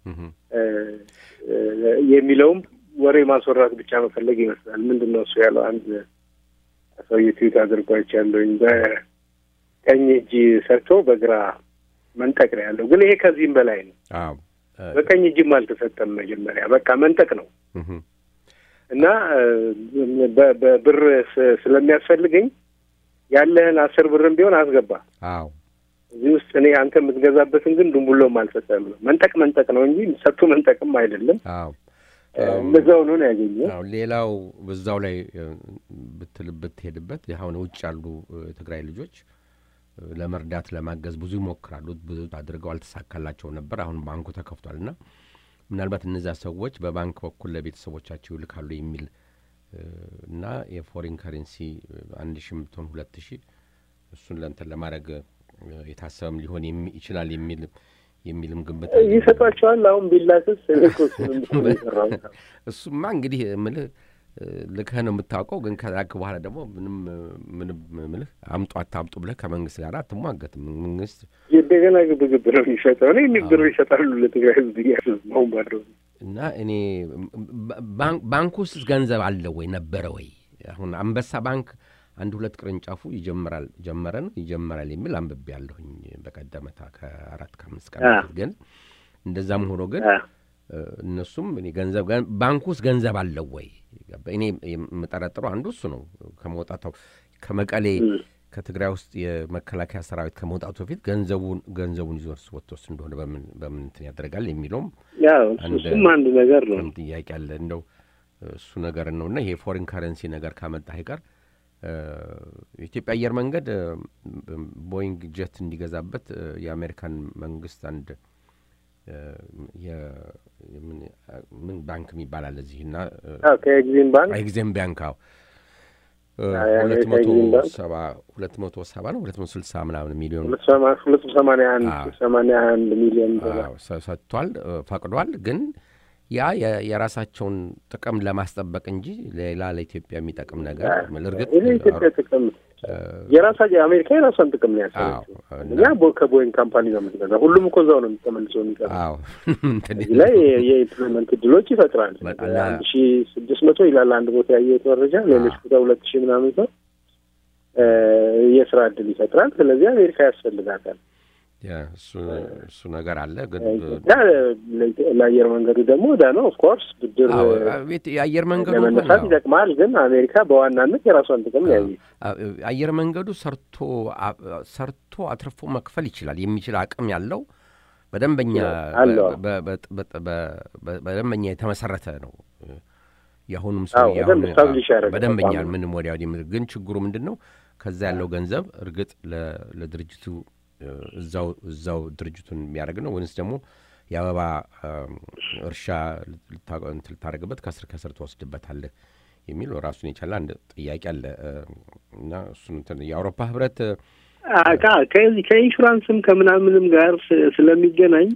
የሚለውም ወሬ ማስወራት ብቻ መፈለግ ይመስላል። ምንድነው እሱ ያለው? አንድ ሰው የትዊት አድርጓቸዋለኝ በቀኝ እጅ ሰጥቶ በግራ መንጠቅ ነው ያለው። ግን ይሄ ከዚህም በላይ ነው። በቀኝ እጅም አልተሰጠም። መጀመሪያ በቃ መንጠቅ ነው። እና በብር ስለሚያስፈልገኝ ያለህን 10 ብርም ቢሆን አስገባ። አዎ እዚህ ውስጥ እኔ አንተ የምትገዛበትን ግን ድንቡሎም አልሰጠም ነው። መንጠቅ ነው እንጂ ሰጥቶ መንጠቅም አይደለም። አዎ እንደዛው ነው ያገኘው። አዎ ሌላው በዛው ላይ ብትሄድበት አሁን ውጭ ያሉ ትግራይ ልጆች ለመርዳት ለማገዝ ብዙ ይሞክራሉ። ብዙ አድርገው አልተሳካላቸው ነበር። አሁን ባንኩ ተከፍቷልና ምናልባት እነዛ ሰዎች በባንክ በኩል ለቤተሰቦቻቸው ይልካሉ የሚል እና የፎሪን ከረንሲ 1000 ብትሆን 2000 እሱን ለእንትን ለማድረግ የታሰበም ሊሆን ይችላል የሚልም ግምት ይሰጣቸዋል። አሁን ቢላክስ እሱማ እንግዲህ ምልህ ልከህ ነው የምታውቀው። ግን ከላክ በኋላ ደግሞ ምንም ምልህ አምጡ አታምጡ ብለህ ከመንግስት ጋር አትሟገትም። መንግስት እንደገና ግብግብ ነው የሚሰጠው ነው የሚብር ይሰጣሉ ለትግራይ ህዝብ ያስማው ባለው እና እኔ ባንክ ውስጥ ገንዘብ አለ ወይ ነበረ ወይ? አሁን አንበሳ ባንክ 1-2 ቅርንጫፉ ይጀምራል የሚል አንብቤ ያለሁኝ በቀደመታ ከ4-5 ቀን ግን እንደዛም ሆኖ ግን እነሱም እኔ ገንዘብ ባንክ ውስጥ ገንዘብ አለው ወይ? እኔ የምጠረጥረው አንዱ እሱ ነው። ከመውጣታው ከመቀሌ ከትግራይ ውስጥ የመከላከያ ሰራዊት ከመውጣቱ በፊት ገንዘቡን ይዞ ወጥቶስ እንደሆነ በምን እንትን ያደርጋል የሚለውም እሱም አንድ ነገር ነው። ጥያቄ አለ እንደው እሱ ነገር ነውና ይሄ ፎሪን ከረንሲ ነገር ካመጣ አይቀር የኢትዮጵያ አየር መንገድ ቦይንግ ጀት እንዲገዛበት የአሜሪካን መንግስት አንድ ምን ባንክ የሚባል እዚህና ኤግዚም ባንክ 270 ነው 260 ምናምን ሚሊዮን 281 ሚሊዮን ዶላር ሰጥቷል ፈቅዷል። ግን ያ የራሳቸውን ጥቅም ለማስጠበቅ እንጂ ሌላ ለኢትዮጵያ የሚጠቅም ነገር ለርግጥ የኢትዮጵያ ጥቅም የራሳቸው አሜሪካ የራሷን ጥቅም ነው ያሳየችው። እኛ ከቦይንግ ካምፓኒ ነው የምትገዛው። ሁሉም እኮ እዛው ነው የሚተመልሰው የሚቀርበው። አዎ ላይ የኢምፕሎይመንት ድሎች ይፈጥራል። 1600 ይላል አንድ ቦታ ያየሁት መረጃ። ሌሎች ቦታ 2000 ምናምን ሰው የስራ እድል ይፈጥራል። ስለዚህ አሜሪካ ያስፈልጋታል። እሱ ነገር አለ። ግን ለአየር መንገዱ ደግሞ ነው ኦፍ ኮርስ ብድር የአየር መንገዱ ለመነሳት ይጠቅማል። ግን አሜሪካ በዋናነት የራሷን ጥቅም ያየ አየር መንገዱ ሰርቶ አትርፎ መክፈል ይችላል የሚችል አቅም ያለው በደንበኛ የተመሰረተ ነው። ያሁኑም ሰው በደንበኛ ምንም ወዲያ ግን ችግሩ ምንድነው? ከዛ ያለው ገንዘብ እርግጥ ለድርጅቱ እዛው ድርጅቱን የሚያደርግ ነው ወይስ ደግሞ የአበባ እርሻ ልታደርግበት ከስር ተወስድበታለህ የሚል ራሱን የቻለ አንድ ጥያቄ አለ። እና እሱን የአውሮፓ ህብረት ከኢንሹራንስም ከምናምንም ጋር ስለሚገናኝ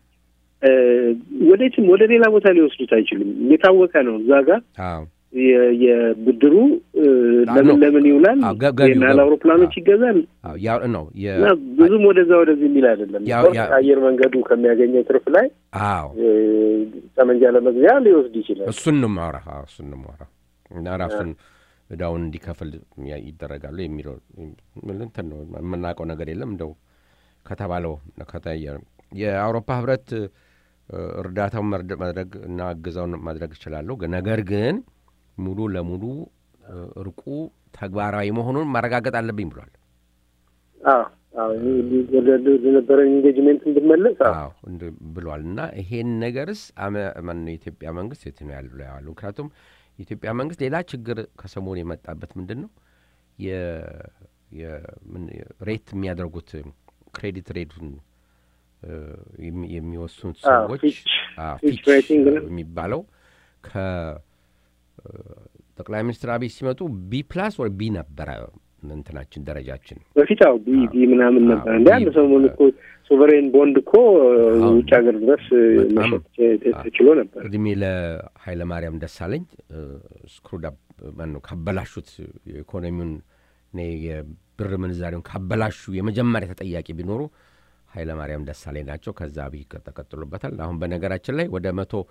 ወደ ሌላ ቦታ ሊወስዱት አይችሉም። የታወቀ ነው እዛ ጋር የብድሩ ለምን ይውላል? አውሮፕላኖች ይገዛል ነው ብዙም ወደዚህ የሚል አይደለም። አየር መንገዱ ከሚያገኘው ትርፍ ላይ ጠመንጃ ለመግዣ ሊወስድ ይችላል። እሱን ነው ማውራ እና ራሱን እዳውን እንዲከፍል ይደረጋሉ የሚለው እንትን ነው የምናውቀው ነገር የለም። እንደው ከተባለው የአውሮፓ ህብረት እርዳታውን ማድረግ እና እገዛውን ማድረግ ይችላሉ። ነገር ግን ሙሉ ለሙሉ እርቁ ተግባራዊ መሆኑን ማረጋገጥ አለብኝ ብሏል። ወደ ነበረን ኢንጌጅመንት እንድመለስ ብሏል። እና ይሄን ነገርስ የኢትዮጵያ መንግስት የት ነው ያለው? ምክንያቱም የኢትዮጵያ መንግስት ሌላ ችግር ከሰሞኑ የመጣበት ምንድን ነው ሬት የሚያደርጉት ክሬዲት ሬቱን የሚወስኑት ሰዎች ፊች የሚባለው ጠቅላይ ሚኒስትር አብይ ሲመጡ B+ ወይ B ነበረ እንትናችን ደረጃችን በፊት ቢ ምናምን ነበር። እንደ አንድ ሰሞኑን እኮ ሶቨሬን ቦንድ እኮ ውጭ ሀገር ድረስ መሸጥ ተችሎ ነበር። እድሜ ለኃይለ ማርያም ደሳለኝ ስክሩድ አፕ ማነው ካበላሹት ኢኮኖሚውን የብር ምንዛሬውን ካበላሹ የመጀመሪያ ተጠያቂ ቢኖሩ ኃይለ ማርያም ደሳለኝ ናቸው። ከዛ አብይ ተቀጥሎበታል። አሁን በነገራችን ላይ ወደ 100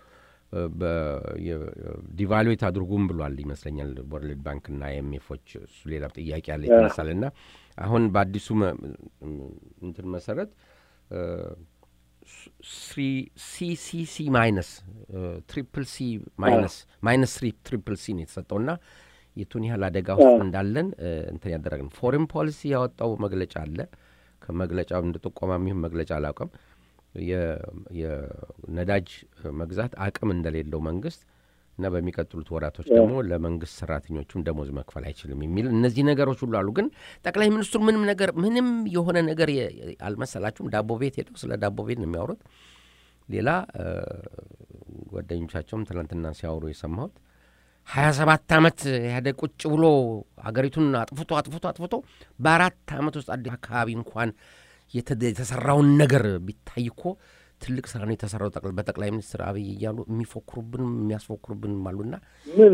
ዲቫሉዌት አድርጉም ብሏል ይመስለኛል ወርልድ ባንክ እና IMFዎች። እሱ ሌላ ጥያቄ አለ ይተነሳልና አሁን በአዲሱ እንትን መሰረት CCC ማይነስ ትሪፕል ሲ ማይነስ ትሪፕል ሲ ነው የተሰጠውና የቱን ያህል አደጋ ውስጥ እንዳለን እንትን ያደረግን ፎሬን ፖሊሲ ያወጣው መግለጫ አለ። ከመግለጫው እንደተቆማም ይሁን መግለጫ አላውቅም የነዳጅ መግዛት አቅም እንደሌለው መንግስት እና በሚቀጥሉት ወራቶች ደግሞ ለመንግስት ሰራተኞቹም ደሞዝ መክፈል አይችልም የሚል እነዚህ ነገሮች ሁሉ አሉ። ግን ጠቅላይ ሚኒስትሩ ምንም የሆነ ነገር አልመሰላቸውም። ዳቦ ቤት ሄደው ስለ ዳቦ ቤት ነው የሚያወሩት። ሌላ ጓደኞቻቸውም ትናንትና ሲያወሩ የሰማሁት 27 ዓመት ያደ ቁጭ ብሎ አገሪቱን አጥፍቶ በአራት ዓመት ውስጥ አዲስ አካባቢ እንኳን የተሰራውን ነገር ቢታይኮ ትልቅ ስራ ነው የተሰራው በጠቅላይ ሚኒስትር አብይ እያሉ የሚያስፎክሩብን አሉና ምን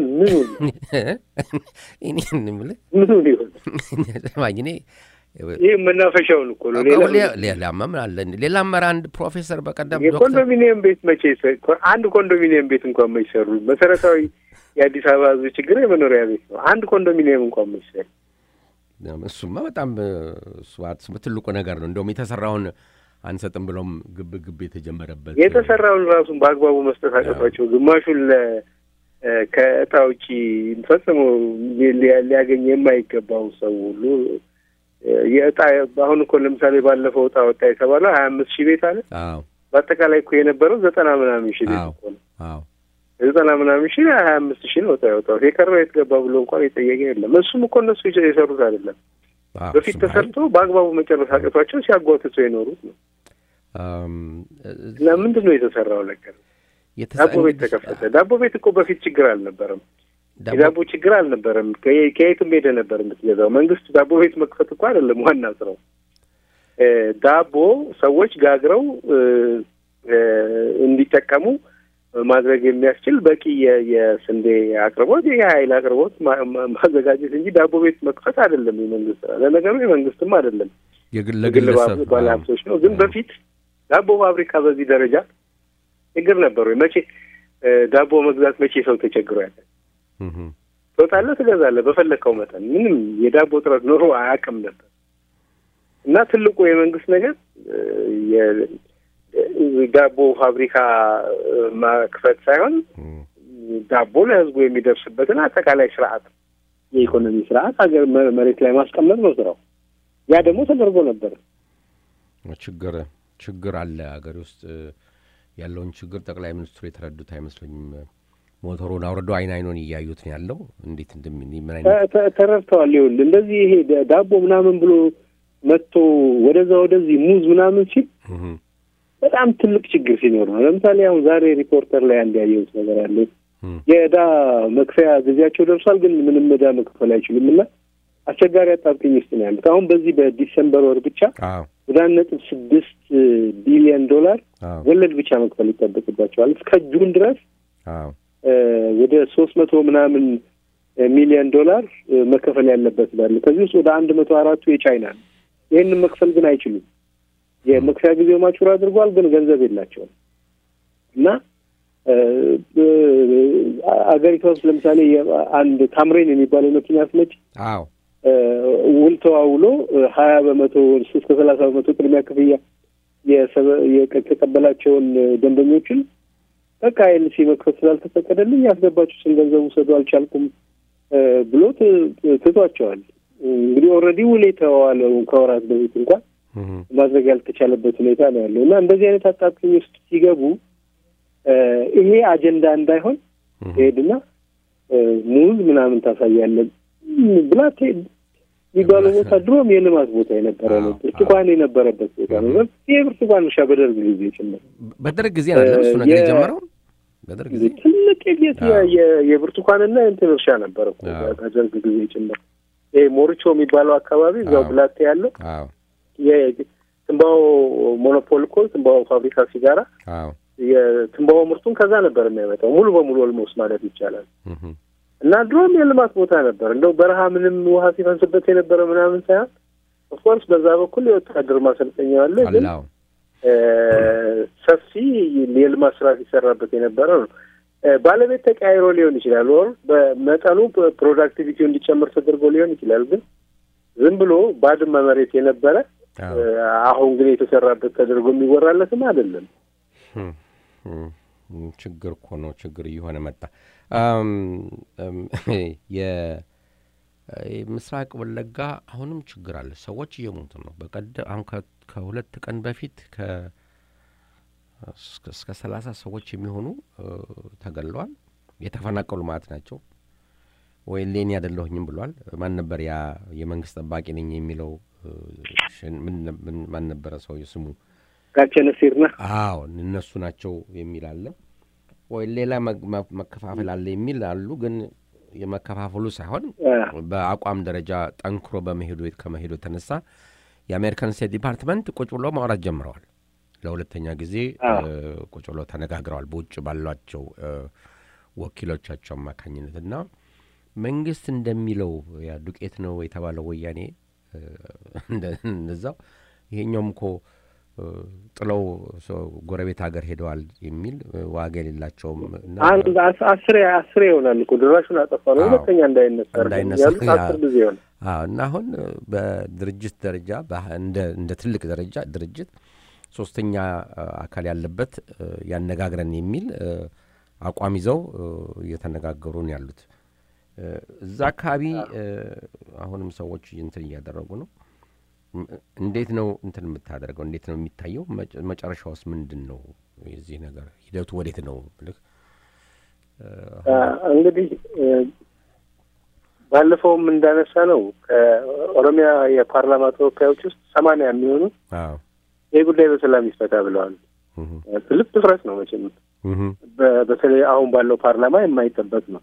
ይህ መናፈሻውን እኮ ነው። ሌላ አንድ ፕሮፌሰር በቀደም የኮንዶሚኒየም ቤት መቼ አንድ ኮንዶሚኒየም ቤት እንኳን ማይሰሩ መሰረታዊ የአዲስ አበባ ህዝብ ችግር የመኖሪያ ቤት ነው። አንድ ኮንዶሚኒየም እንኳን ማይሰሩ እሱማ በጣም ትልቁ ነገር ነው። እንደውም የተሰራውን አንሰጥም ብሎም ግብ የተጀመረበት የተሰራውን ራሱን በአግባቡ መስጠት አቀፋቸው ግማሹን ከእጣ ውጪ ፈጽሞ ሊያገኝ የማይገባው ሰው ሁሉ የእጣ አሁን እኮ ለምሳሌ ባለፈው እጣ ወጣ የተባለው 25,000 ቤት አለ። በአጠቃላይ እኮ የነበረው 90 ምናምን ሺህ ቤት እኮ ነው። 90 ምናምን ሺህ 25,000 ነው ወጣው። የቀረው የተገባ ብሎ እንኳን የጠየቀ የለም። እሱም እኮ እነሱ የሰሩት አይደለም። በፊት ተሰርቶ በአግባቡ መጨረስ አቅቷቸው ሲያጓትቱ የኖሩት ነው። ለምንድን ነው የተሰራው ነገር? ዳቦ ቤት ተከፈተ። ዳቦ ቤት እኮ በፊት ችግር አልነበረም። የዳቦ ችግር አልነበረም። ከየትም ሄደ ነበር የምትገዛው። መንግስት ዳቦ ቤት መክፈት እኮ አይደለም ዋና ስራው። ዳቦ ሰዎች ጋግረው እንዲጠቀሙ ማድረግ የሚያስችል በቂ የስንዴ አቅርቦት የኃይል አቅርቦት ማዘጋጀት እንጂ ዳቦ ቤት መክፈት አይደለም የመንግስት ስራ። ለነገሩ የመንግስትም አይደለም የግል ባለሀብቶች ነው። ግን በፊት ዳቦ ፋብሪካ በዚህ ደረጃ ችግር ነበሩ። መቼ ዳቦ መግዛት መቼ ሰው ተቸግሮ ያለ ትወጣለህ፣ ትገዛለህ በፈለከው መጠን። ምንም የዳቦ ጥረት ኖሮ አያውቅም ነበር። እና ትልቁ የመንግስት ነገር ዳቦ ፋብሪካ ማክፈት ሳይሆን ዳቦ ለህዝቡ የሚደርስበትን አጠቃላይ ስርዓት የኢኮኖሚ ስርዓት ሀገር መሬት ላይ ማስቀመጥ ነው ስራው። ያ ደግሞ ተደርጎ ነበር። ችግር አለ ሀገር ውስጥ ያለውን ችግር ጠቅላይ ሚኒስትሩ የተረዱት አይመስለኝም። ሞተሩን አውርደው አይኑን እያዩት ነው ያለው። እንዴት ምን አይነት ተረድተዋል። ይሁን እንደዚህ ይሄ ዳቦ ምናምን ብሎ መጥቶ ወደዚህ ሙዝ ምናምን ሲል በጣም ትልቅ ችግር ሲኖር ነው። ለምሳሌ አሁን ዛሬ ሪፖርተር ላይ አንድ ያየሁት ነገር አለ። የዕዳ መክፈያ ጊዜያቸው ደርሷል፣ ግን ምንም ዕዳ መክፈል አይችሉምና አስቸጋሪ አጣብቂኝ ውስጥ ነው ያሉት። አሁን በዚህ በዲሴምበር ወር ብቻ ወደ 1.6 ቢሊዮን ዶላር ወለድ ብቻ መክፈል ይጠበቅባቸዋል። እስከ ጁን ድረስ ወደ 300 ምናምን ሚሊዮን ዶላር መከፈል ያለበት ባለ ከዚህ ውስጥ ወደ 104ቱ የቻይና ነው። ይሄንን መክፈል ግን አይችሉም። የመክፈያ ጊዜው ማቹር አድርጓል፣ ግን ገንዘብ የላቸውም። እና አገሪቷ ውስጥ ለምሳሌ አንድ ታምሬን የሚባለው መኪና አስመጪ ውል ተዋውሎ 20% እስከ 30% ቅድሚያ ክፍያ የተቀበላቸውን ደንበኞችን በቃ ኤልሲ መክፈት ስላልተፈቀደልኝ ያስገባችሁትን ገንዘብ ውሰዱ አልቻልኩም ብሎ ትቷቸዋል። እንግዲህ ኦልሬዲ ውል የተዋዋለው ከወራት በፊት እንኳን ማድረግ ያልተቻለበት ሁኔታ ነው ያለው። እና እንደዚህ አይነት አጣብቂኝ ውስጥ ሲገቡ ይሄ አጀንዳ እንዳይሆን ሄድና ሙዝ ምናምን ታሳያለን ብላት ይባለው ቦታ ድሮም የልማት ቦታ የነበረ ነው። ብርቱካን የነበረበት ቦታ ነው። ይሄ ብርቱካን እርሻ በደርግ ጊዜ ጭምር በደርግ ጊዜ አይደለም እሱ ነገር የጀመረው። በደርግ ጊዜ ትልቅ የብርቱካንና እንትን እርሻ ነበር እኮ በደርግ ጊዜ ጭምር። ይሄ ሞሪቾ የሚባለው አካባቢ እዛው ብላቴ ያለው የትንባሆ ሞኖፖል እኮ ትንባሆ ፋብሪካ ሲጋራ የትንባሆ ምርቱን ከዛ ነበር የሚያመጣው ሙሉ በሙሉ ኦልሞስት ማለት ይቻላል። እና ድሮም የልማት ቦታ ነበር። እንደው በረሃ ምንም ውሃ ሲፈንስበት የነበረ ምናምን ሳይሆን ኦፍኮርስ በዛ በኩል የወታደር ማሰልጠኛ አለ፣ ግን ሰፊ የልማት ስራ ሲሰራበት የነበረ ነው። ባለቤት ተቀያይሮ ሊሆን ይችላል፣ ወር በመጠኑ ፕሮዳክቲቪቲው እንዲጨምር ተደርጎ ሊሆን ይችላል። ግን ዝም ብሎ ባድመ መሬት የነበረ አሁን ግን የተሰራበት ተደርጎ የሚወራለትም አይደለም። ችግር እኮ ነው። ችግር እየሆነ መጣ። የምስራቅ ወለጋ አሁንም ችግር አለ። ሰዎች እየሞቱ ነው። በቀደም አሁን ከሁለት ቀን በፊት እስከ 30 ሰዎች የሚሆኑ ተገለዋል። የተፈናቀሉ ማለት ናቸው። ወይ ሌኒ አይደለሁኝም ብሏል። ማን ነበር ያ የመንግስት ጠባቂ ነኝ የሚለው? ማን ነበረ ሰውዬው ስሙ? ጋቸነ ሲርና። አዎ እነሱ ናቸው የሚል አለ። ወይ ሌላ መከፋፈል አለ የሚል አሉ። ግን የመከፋፈሉ ሳይሆን በአቋም ደረጃ ጠንክሮ ከመሄዱ የተነሳ የአሜሪካን ስቴት ዲፓርትመንት ቁጭ ብሎ ማውራት ጀምረዋል። ለሁለተኛ ጊዜ ቁጭ ብሎ ተነጋግረዋል በውጭ ባሏቸው ወኪሎቻቸው አማካኝነት እና መንግስት እንደሚለው ያ ዱቄት ነው የተባለው ወያኔ እንደዛው ይሄኛውም እኮ ጥለው ጎረቤት ሀገር ሄደዋል የሚል ዋጋ የሌላቸውም እና አስሬ ይሆናል እኮ ድራሹን አጠፋ ነው ሁለተኛ እንዳይነሳ ይሆናል። እና አሁን በድርጅት ደረጃ እንደ ትልቅ ደረጃ ድርጅት ሶስተኛ አካል ያለበት ያነጋግረን የሚል አቋም ይዘው እየተነጋገሩ ነው ያሉት። እዛ አካባቢ አሁንም ሰዎች እንትን እያደረጉ ነው። እንዴት ነው እንትን የምታደርገው? እንዴት ነው የሚታየው? መጨረሻውስ ምንድን ነው? የዚህ ነገር ሂደቱ ወዴት ነው? እንግዲህ ባለፈውም እንዳነሳ ነው ከኦሮሚያ የፓርላማ ተወካዮች ውስጥ 80 የሚሆኑ ይህ ጉዳይ በሰላም ይፈታ ብለዋል። ትልቅ ድፍረት ነው መቼም። በተለይ አሁን ባለው ፓርላማ የማይጠበቅ ነው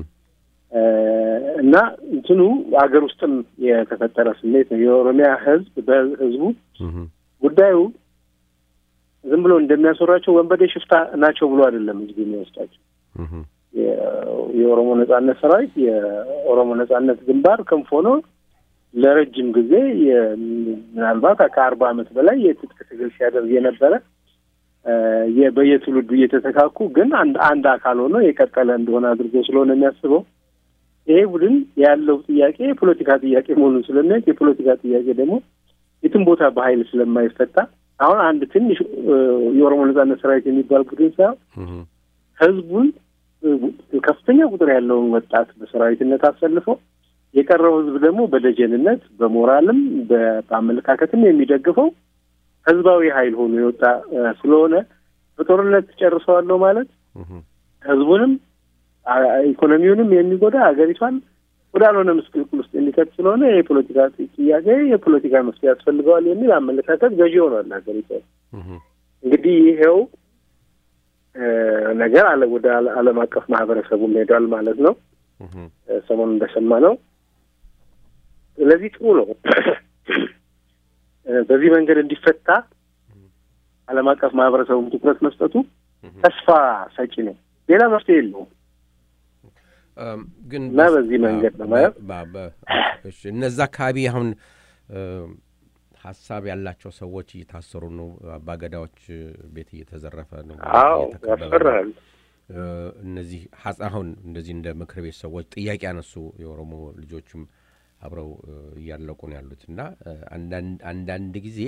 እና እንትኑ አገር ውስጥም የተፈጠረ ስሜት ነው። የኦሮሚያ ህዝቡ ጉዳዩ ዝም ብሎ እንደሚያስወራቸው ወንበዴ ሽፍታ ናቸው ብሎ አይደለም ህዝቡ የሚወስዳቸው። የኦሮሞ ነጻነት ሰራዊት የኦሮሞ ነጻነት ግንባር ክንፍ ሆኖ ለረጅም ጊዜ ምናልባት ከ40 ዓመት በላይ የትጥቅ ትግል ሲያደርግ የነበረ በየትውልዱ እየተተካኩ ግን አንድ አካል ሆኖ የቀጠለ እንደሆነ አድርጎ ስለሆነ የሚያስበው ይሄ ቡድን ያለው ጥያቄ የፖለቲካ ጥያቄ መሆኑን ስለሚያውቅ የፖለቲካ ጥያቄ ደግሞ የትም ቦታ በኃይል ስለማይፈታ አሁን አንድ ትንሽ የኦሮሞ ነጻነት ሰራዊት የሚባል ቡድን ሳይሆን ህዝቡን ከፍተኛ ቁጥር ያለውን ወጣት በሰራዊትነት አሰልፎ የቀረው ህዝብ ደግሞ በደጀንነት በሞራልም በአመለካከትም የሚደግፈው ህዝባዊ ኃይል ሆኖ የወጣ ስለሆነ በጦርነት ጨርሰዋለሁ ማለት ህዝቡንም ኢኮኖሚውንም የሚጎዳ ሀገሪቷን ወዳልሆነ ምስቅልቅል ውስጥ የሚከት ስለሆነ የፖለቲካ ጥያቄ የፖለቲካ መፍትሄ ያስፈልገዋል የሚል አመለካከት ገዢ ሆኗል ሀገሪቷ። እንግዲህ ይሄው ነገር ወደ ዓለም አቀፍ ማህበረሰቡ ሄዷል ማለት ነው። ሰሞኑን እንደሰማ ነው። ስለዚህ ጥሩ ነው። በዚህ መንገድ እንዲፈታ ዓለም አቀፍ ማህበረሰቡ ትኩረት መስጠቱ ተስፋ ሰጪ ነው። ሌላ መፍትሄ የለውም። ግን በዚህ መንገድ ነው ማለት እነዛ አካባቢ አሁን ሀሳብ ያላቸው ሰዎች እየታሰሩ ነው። አባገዳዎች ቤት እየተዘረፈ ነው። ያስፈራል። እነዚህ አሁን እንደዚህ እንደ ምክር ቤት ሰዎች ጥያቄ ያነሱ የኦሮሞ ልጆችም አብረው እያለቁ ነው ያሉት እና አንዳንድ ጊዜ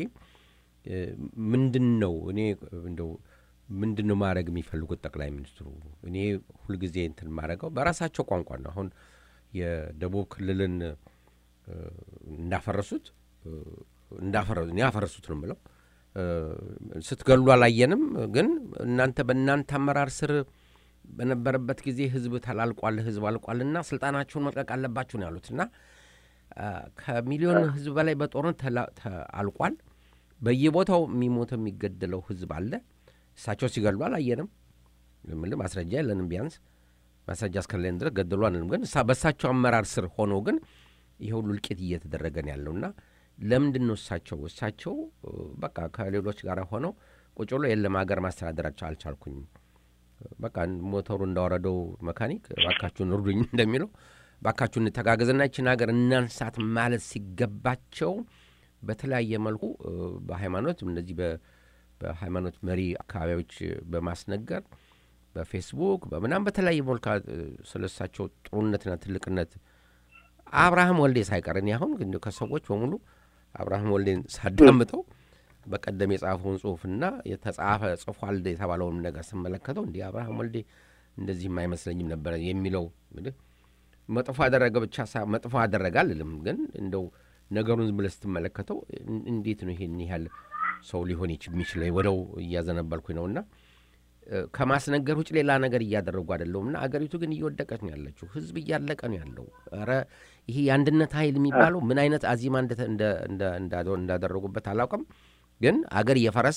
ምንድነው እኔ እንደው ምንድነው ማድረግ የሚፈልጉት ጠቅላይ ሚኒስትሩ? እኔ ሁልጊዜ እንትን ማድረገው በራሳቸው ቋንቋ ነው። አሁን የደቡብ ክልልን እንዳፈረሱት ያፈረሱት ነው የምለው። ስትገሉ አላየንም፣ ግን እናንተ በእናንተ አመራር ስር በነበረበት ጊዜ ህዝብ ተላልቋል፣ ህዝብ አልቋልና ስልጣናችሁን መልቀቅ አለባችሁ ነው ያሉትና ከሚሊዮን ህዝብ በላይ በጦርነት አልቋል። በየቦታው የሚሞተው የሚገደለው ህዝብ አለ። እሳቸው ሲገሉ አላየንም። ለምን ማስረጃ የለንም። ቢያንስ ማስረጃ እስከሌለን ድረስ ገደሉ አንልም። ግን በእሳቸው አመራር ስር ሆኖ ግን ይሄ ሁሉ እልቂት እየተደረገ ነው ያለውና ለምንድን ነው እሳቸው በቃ ከሌሎች ጋር ሆነው ቁጭ ብሎ የለም ሀገር ማስተዳደራቸው አልቻልኩኝም፣ በቃ ሞተሩ እንዳወረደው መካኒክ ባካችሁን እርዱኝ እንደሚለው ባካችሁን ተጋገዝና ይችን ሀገር እናንሳት ማለት ሲገባቸው በተለያየ መልኩ በሃይማኖት እንደዚህ በሃይማኖት መሪ አካባቢዎች በማስነገር በፌስቡክ በምናም በተለያየ መልኩ ስለሳቸው ጥሩነትና ትልቅነት አብርሃም ወልዴ ሳይቀር እኔ አሁን ከሰዎች በሙሉ አብርሃም ወልዴን ሳዳምጠው በቀደም የጻፈውን ጽሁፍና ጽፏል የተባለውን ነገር ስመለከተው እንዴ አብርሃም ወልዴ እንደዚህም አይመስለኝም ነበር የሚለው መጥፎ አደረገ ብቻ መጥፎ አደረገ አይደለም ግን እንደው ነገሩን ዝም ብለህ ስትመለከተው እንዴት ነው ይሄን ያህል ሰው ሊሆን የሚችለው ወደው እያዘነበልኩኝ ነውና ከማስነገር ውጭ ሌላ ነገር እያደረጉ አይደለውምና አገሪቱ ግን እየወደቀች ነው ያለችው ህዝብ እያለቀ ነው ያለው ኧረ ይሄ የአንድነት ኃይል የሚባለው ምን አይነት አዚማ እንዳደረጉበት አላውቅም ግን አገር እየፈረሰ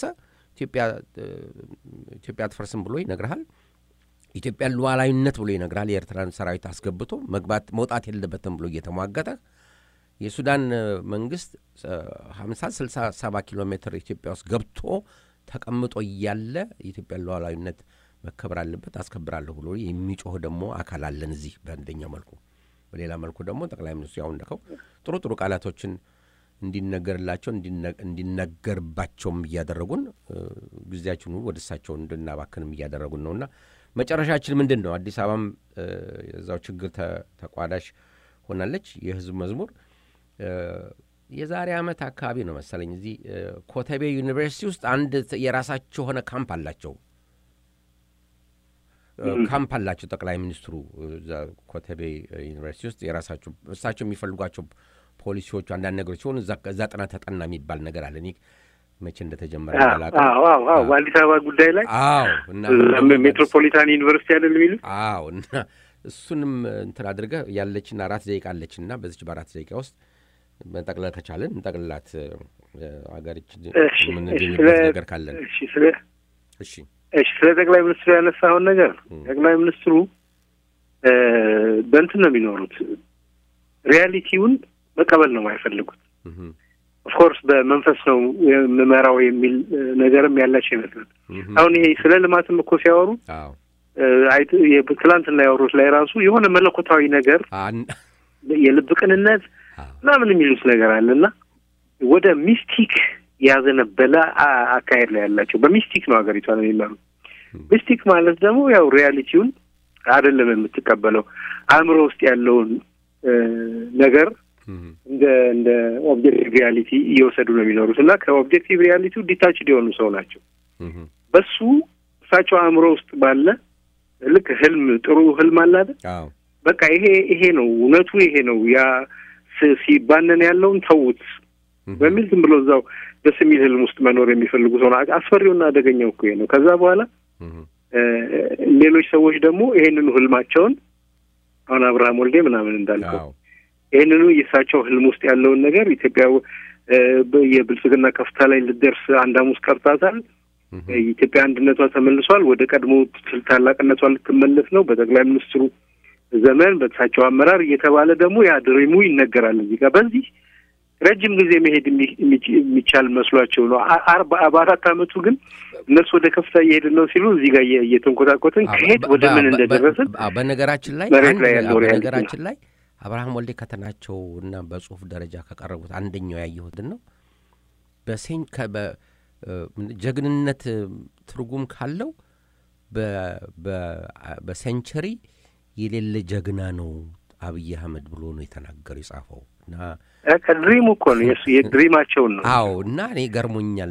ኢትዮጵያ አትፈርስም ብሎ ይነግራል ኢትዮጵያ ሉዓላዊነት ብሎ ይነግራል የኤርትራን ሰራዊት አስገብቶ መውጣት የለበትም ብሎ እየተሟገተ የሱዳን መንግስት 50-60-70 ኪሎ ሜትር ኢትዮጵያ ውስጥ ገብቶ ተቀምጦ እያለ የኢትዮጵያ ሉዓላዊነት መከበር አለበት አስከብራለሁ ብሎ የሚጮህ ደግሞ አካል አለን እዚህ በአንደኛው መልኩ በሌላ መልኩ ደግሞ ጠቅላይ ሚኒስትሩ ያው እንደከው ጥሩ ቃላቶችን እንዲነገርላቸው እንዲነገርባቸውም እያደረጉን ግዚያችንን ወደሳቸው እንድናባክንም እያደረጉን ነውና መጨረሻችን ምንድነው አዲስ አበባም እዛው ችግር ተቋዳሽ ሆናለች የህዝብ መዝሙር የዛሬ አመት አካባቢ ነው መሰለኝ እዚህ ኮተቤ ዩኒቨርሲቲ ውስጥ አንድ የራሳቸው ሆነ ካምፕ አላቸው ጠቅላይ ሚኒስትሩ ኮተቤ ዩኒቨርሲቲ ውስጥ የራሳቸው እሳቸው የሚፈልጓቸው ፖሊሲዎች አንዳንድ ነገሮች ሲሆን እዛ ጥናት ተጠና የሚባል ነገር አለ እኔ መቼ እንደተጀመረ አላውቅም በአዲስ አበባ ጉዳይ ላይ እና ሜትሮፖሊታን ዩኒቨርሲቲ አይደል የሚሉት እና እሱንም እንትን አድርገህ ያለችና 4 ደቂቃ አለችና በዚች በ4 ደቂቃ ውስጥ መጠቅለል ከቻለን እንጠቅልላት አገሪችን ምን ነገር ካለን እሺ ስለ ጠቅላይ ሚኒስትሩ ያነሳውን ነገር ጠቅላይ ሚኒስትሩ በእንትን ነው የሚኖሩት ሪያሊቲውን መቀበል ነው የማይፈልጉት ኦፍ ኮርስ በመንፈስ ነው መመራው የሚል ነገርም ያላቸው ይመስላል አሁን ይሄ ስለ ልማትም እኮ ሲያወሩ የትላንትና ያወሩት ላይ ራሱ የሆነ መለኮታዊ ነገር የልብ ቅንነት ምናምን የሚሉት ነገር አለና ወደ ሚስቲክ ያዘነበለ አካሄድ ላይ ያላቸው በሚስቲክ ነው ሀገሪቷን የሚመሩት ሚስቲክ ማለት ደግሞ ያው ሪያሊቲውን አይደለም የምትቀበለው አእምሮ ውስጥ ያለውን ነገር እንደ ኦብጀክቲቭ ሪያሊቲ እየወሰዱ ነው የሚኖሩት እና ከኦብጀክቲቭ ሪያሊቲው ዲታችድ የሆኑ ሰው ናቸው በሱ እሳቸው አእምሮ ውስጥ ባለ ልክ ህልም ጥሩ ህልም አለ አይደል በቃ ይሄ ነው እውነቱ ይሄ ነው ያ ሲባነን ያለውን ተውት በሚል ዝም ብሎ እዛው ደስ የሚል ህልም ውስጥ መኖር የሚፈልጉ ሰው ናቸው አስፈሪውና አደገኛው እኮ ነው ከዛ በኋላ ሌሎች ሰዎች ደግሞ ይሄንን ህልማቸውን አሁን አብርሃም ወልዴ ምናምን እንዳልከው ይሄንን የሳቸው ህልም ውስጥ ያለውን ነገር ኢትዮጵያ የብልጽግና ከፍታ ላይ ልደርስ አንድ አሙስ ቀርታታል ኢትዮጵያ አንድነቷ ተመልሷል ወደ ቀድሞ ታላቅነቷ ልትመለስ ነው በጠቅላይ ሚኒስትሩ ዘመን በተሳቸው አመራር እየተባለ ደግሞ ያ ድሪሙ ይነገራል እዚህ ጋር በዚህ ረጅም ጊዜ መሄድ የሚቻል መስሏቸው ነው 44 አመቱ ግን እነሱ ወደ ከፍታ እየሄድን ነው ሲሉ እዚህ ጋር እየተንቆጣቆተን ከሄድ ወደ ምን እንደደረሰን በነገራችን ላይ አብርሃም ወልዴ ከተናቸው እና በጽሁፍ ደረጃ ከቀረቡት አንደኛው ያየሁት ነው ጀግንነት ትርጉም ካለው በሴንቸሪ የሌለ ጀግና ነው አብይ አህመድ ብሎ ነው የተናገረው የጻፈው እና ከድሪሙ እኮ ነው የድሪማቸው ነው አዎ እና እኔ ገርሞኛል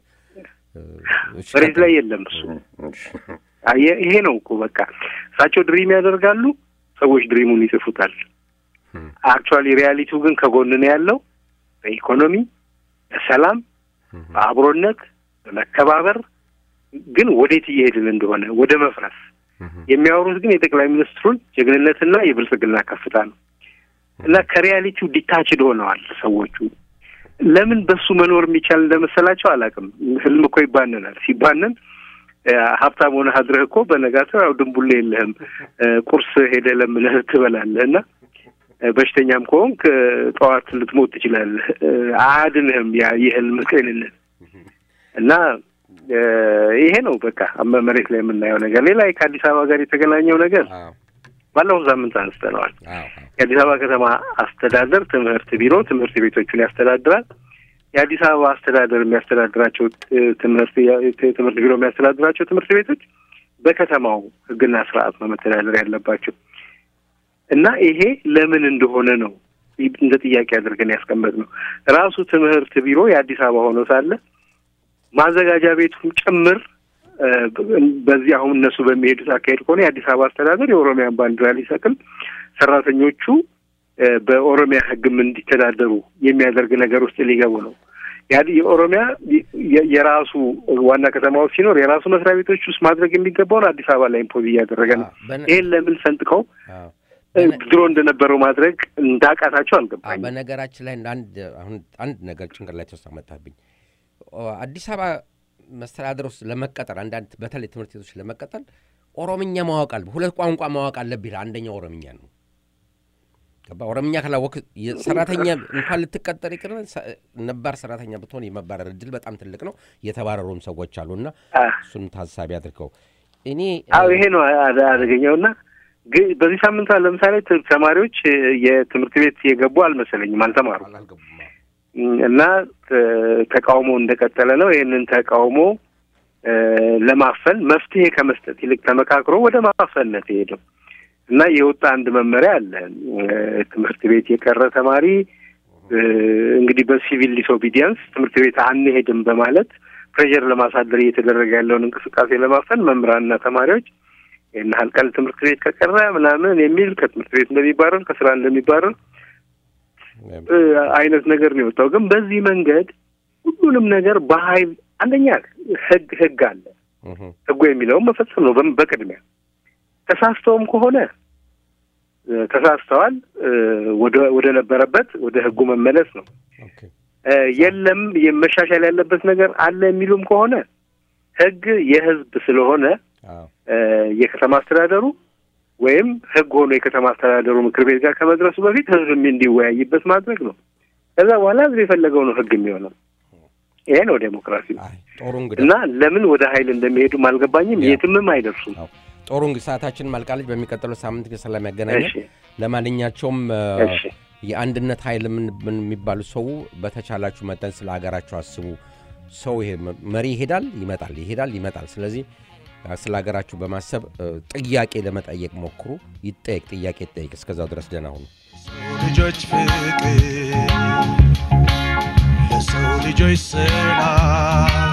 መሬት ላይ የለም እሱ ይሄ ነው እኮ በቃ እሳቸው ድሪም ያደርጋሉ ሰዎች ድሪሙን ይጽፉታል አክቹአሊ ሪያሊቲው ግን ከጎን ነው ያለው በኢኮኖሚ በሰላም በአብሮነት በመከባበር ግን ወዴት እየሄድን እንደሆነ ወደ መፍረስ የሚያወሩት ግን የጠቅላይ ሚኒስትሩን ጀግንነትና የብልጽግና ከፍታ ነው እና ከሪያሊቲው ዲታችድ ሆነዋል ሰዎቹ ለምን በሱ መኖር የሚቻል እንደመሰላቸው አላውቅም ህልም እኮ ይባነናል ሲባነን ሀብታም ሆነ አድረህ እኮ በነጋታው ያው ድንቡሌ የለህም ቁርስ ሄደ ለምን ትበላለህና በሽተኛም ከሆንክ ጠዋት ልትሞት ትችላለህ አድንህም ያ የህልም ቅንነት እና ይሄ ነው በቃ መሬት ላይ የምናየው ነገር ሌላ ከአዲስ አበባ ጋር የተገናኘው ነገር ባለው ሳምንት አንስተናል የአዲስ አበባ ከተማ አስተዳደር ትምህርት ቢሮ ትምህርት ቤቶቹን ያስተዳድራል የአዲስ አበባ አስተዳደር የሚያስተዳድራቸው ትምህርት ቢሮ የሚያስተዳድራቸው ትምህርት ቤቶች በከተማው ህግና ስርዓት ነው መተዳደር ያለባቸው እና ይሄ ለምን እንደሆነ ነው እንደ ጥያቄ አድርገን ያስቀመጥነው ራሱ ትምህርት ቢሮ የአዲስ አበባ ሆኖ ሳለ ማዘጋጃ ቤቱን ጭምር በዚህ አሁን እነሱ በሚሄዱት አካሄድ ከሆነ የአዲስ አበባ አስተዳደር የኦሮሚያን ባንዲራ ሊሰቅል ሰራተኞቹ በኦሮሚያ ህግም እንዲተዳደሩ የሚያደርግ ነገር ውስጥ ሊገቡ ነው። የኦሮሚያ የራሱ ዋና ከተማው ሲኖር የራሱ መስሪያ ቤቶች ውስጥ ማድረግ የሚገባውን አዲስ አበባ ላይ ኢምፖዝ እያደረገ ነው። ይሄን ለምን ሰንጥቀው ድሮ እንደነበረው ማድረግ እንዳቃታቸው አልገባኝም። በነገራችን ላይ አንድ ነገር ጭንቅላት ውስጥ አመጣብኝ። አዲስ አበባ መስተዳድር ውስጥ ለመቀጠር አንዳንድ በተለይ ትምህርት ቤቶች ለመቀጠል ኦሮምኛ ማወቅ አለብህ፣ ሁለት ቋንቋ ማወቅ አለብህ። አንደኛው ኦሮምኛ ነው። ኦሮምኛ ካላወቅ ሰራተኛ እንኳን ልትቀጠር ይቅርና ነባር ሰራተኛ ብትሆን የመባረር እድል በጣም ትልቅ ነው። የተባረሩም ሰዎች አሉና እሱን ታሳቢ አድርገው ይሄ ነው አደገኛውና በዚህ ሳምንት ለምሳሌ ተማሪዎች የትምህርት ቤት የገቡ አልመሰለኝም፣ አልተማሩም እና ተቃውሞ እንደቀጠለ ነው። ይሄንን ተቃውሞ ለማፈን መፍትሄ ከመስጠት ይልቅ ተመካክሮ ወደ ማፈነት ሄደው እና የወጣ አንድ መመሪያ አለ። ትምህርት ቤት የቀረ ተማሪ እንግዲህ በሲቪል ዲስኦቢዲየንስ ትምህርት ቤት አንሄድም በማለት ፕሬሸር ለማሳደር እየተደረገ ያለውን እንቅስቃሴ ለማፈን መምህራንና ተማሪዎች እና ሀልቀል ትምህርት ቤት ከቀረ ምናምን የሚል ከትምህርት ቤት እንደሚባረር ከስራ እንደሚባረር አይነት ነገር ነው የወጣው። ግን በዚህ መንገድ ሁሉንም ነገር በኃይል አንደኛ ህግ አለ። ህጉ የሚለውን መፈጸም ነው በቅድሚያ። ተሳስተውም ከሆነ ተሳስተዋል፣ ወደ ነበረበት ወደ ህጉ መመለስ ነው። የለም የመሻሻል ያለበት ነገር አለ የሚሉም ከሆነ ህግ የህዝብ ስለሆነ የከተማ አስተዳደሩ ወይም ህግ ሆኖ የከተማ አስተዳደሩ ምክር ቤት ጋር ከመድረሱ በፊት ህዝብ እንዲወያይበት ማድረግ ነው። ከዛ በኋላ ህዝብ የፈለገው ነው ህግ የሚሆነው። ይሄ ነው ዴሞክራሲ። እና ለምን ወደ ኃይል እንደሚሄዱ አልገባኝም። የትምም አይደርሱም። ጦሩ እንግዲህ ሰዓታችን ማልቃለች። በሚቀጥለው ሳምንት ከሰላም ያገናኛል። ለማንኛቸውም የአንድነት ኃይል ምን የሚባሉ ሰው በተቻላችሁ መጠን ስለ ሀገራችሁ አስቡ። ሰው ይሄ መሪ ይሄዳል ይመጣል። ስለዚህ ስለ ሀገራችሁ በማሰብ ጥያቄ ለመጠየቅ ሞክሩ። ይጠየቅ፣ ጥያቄ ይጠየቅ። እስከዛው ድረስ ደህና ሁኑ። ልጆች ፍቅር ለሰው ልጆች ሰላም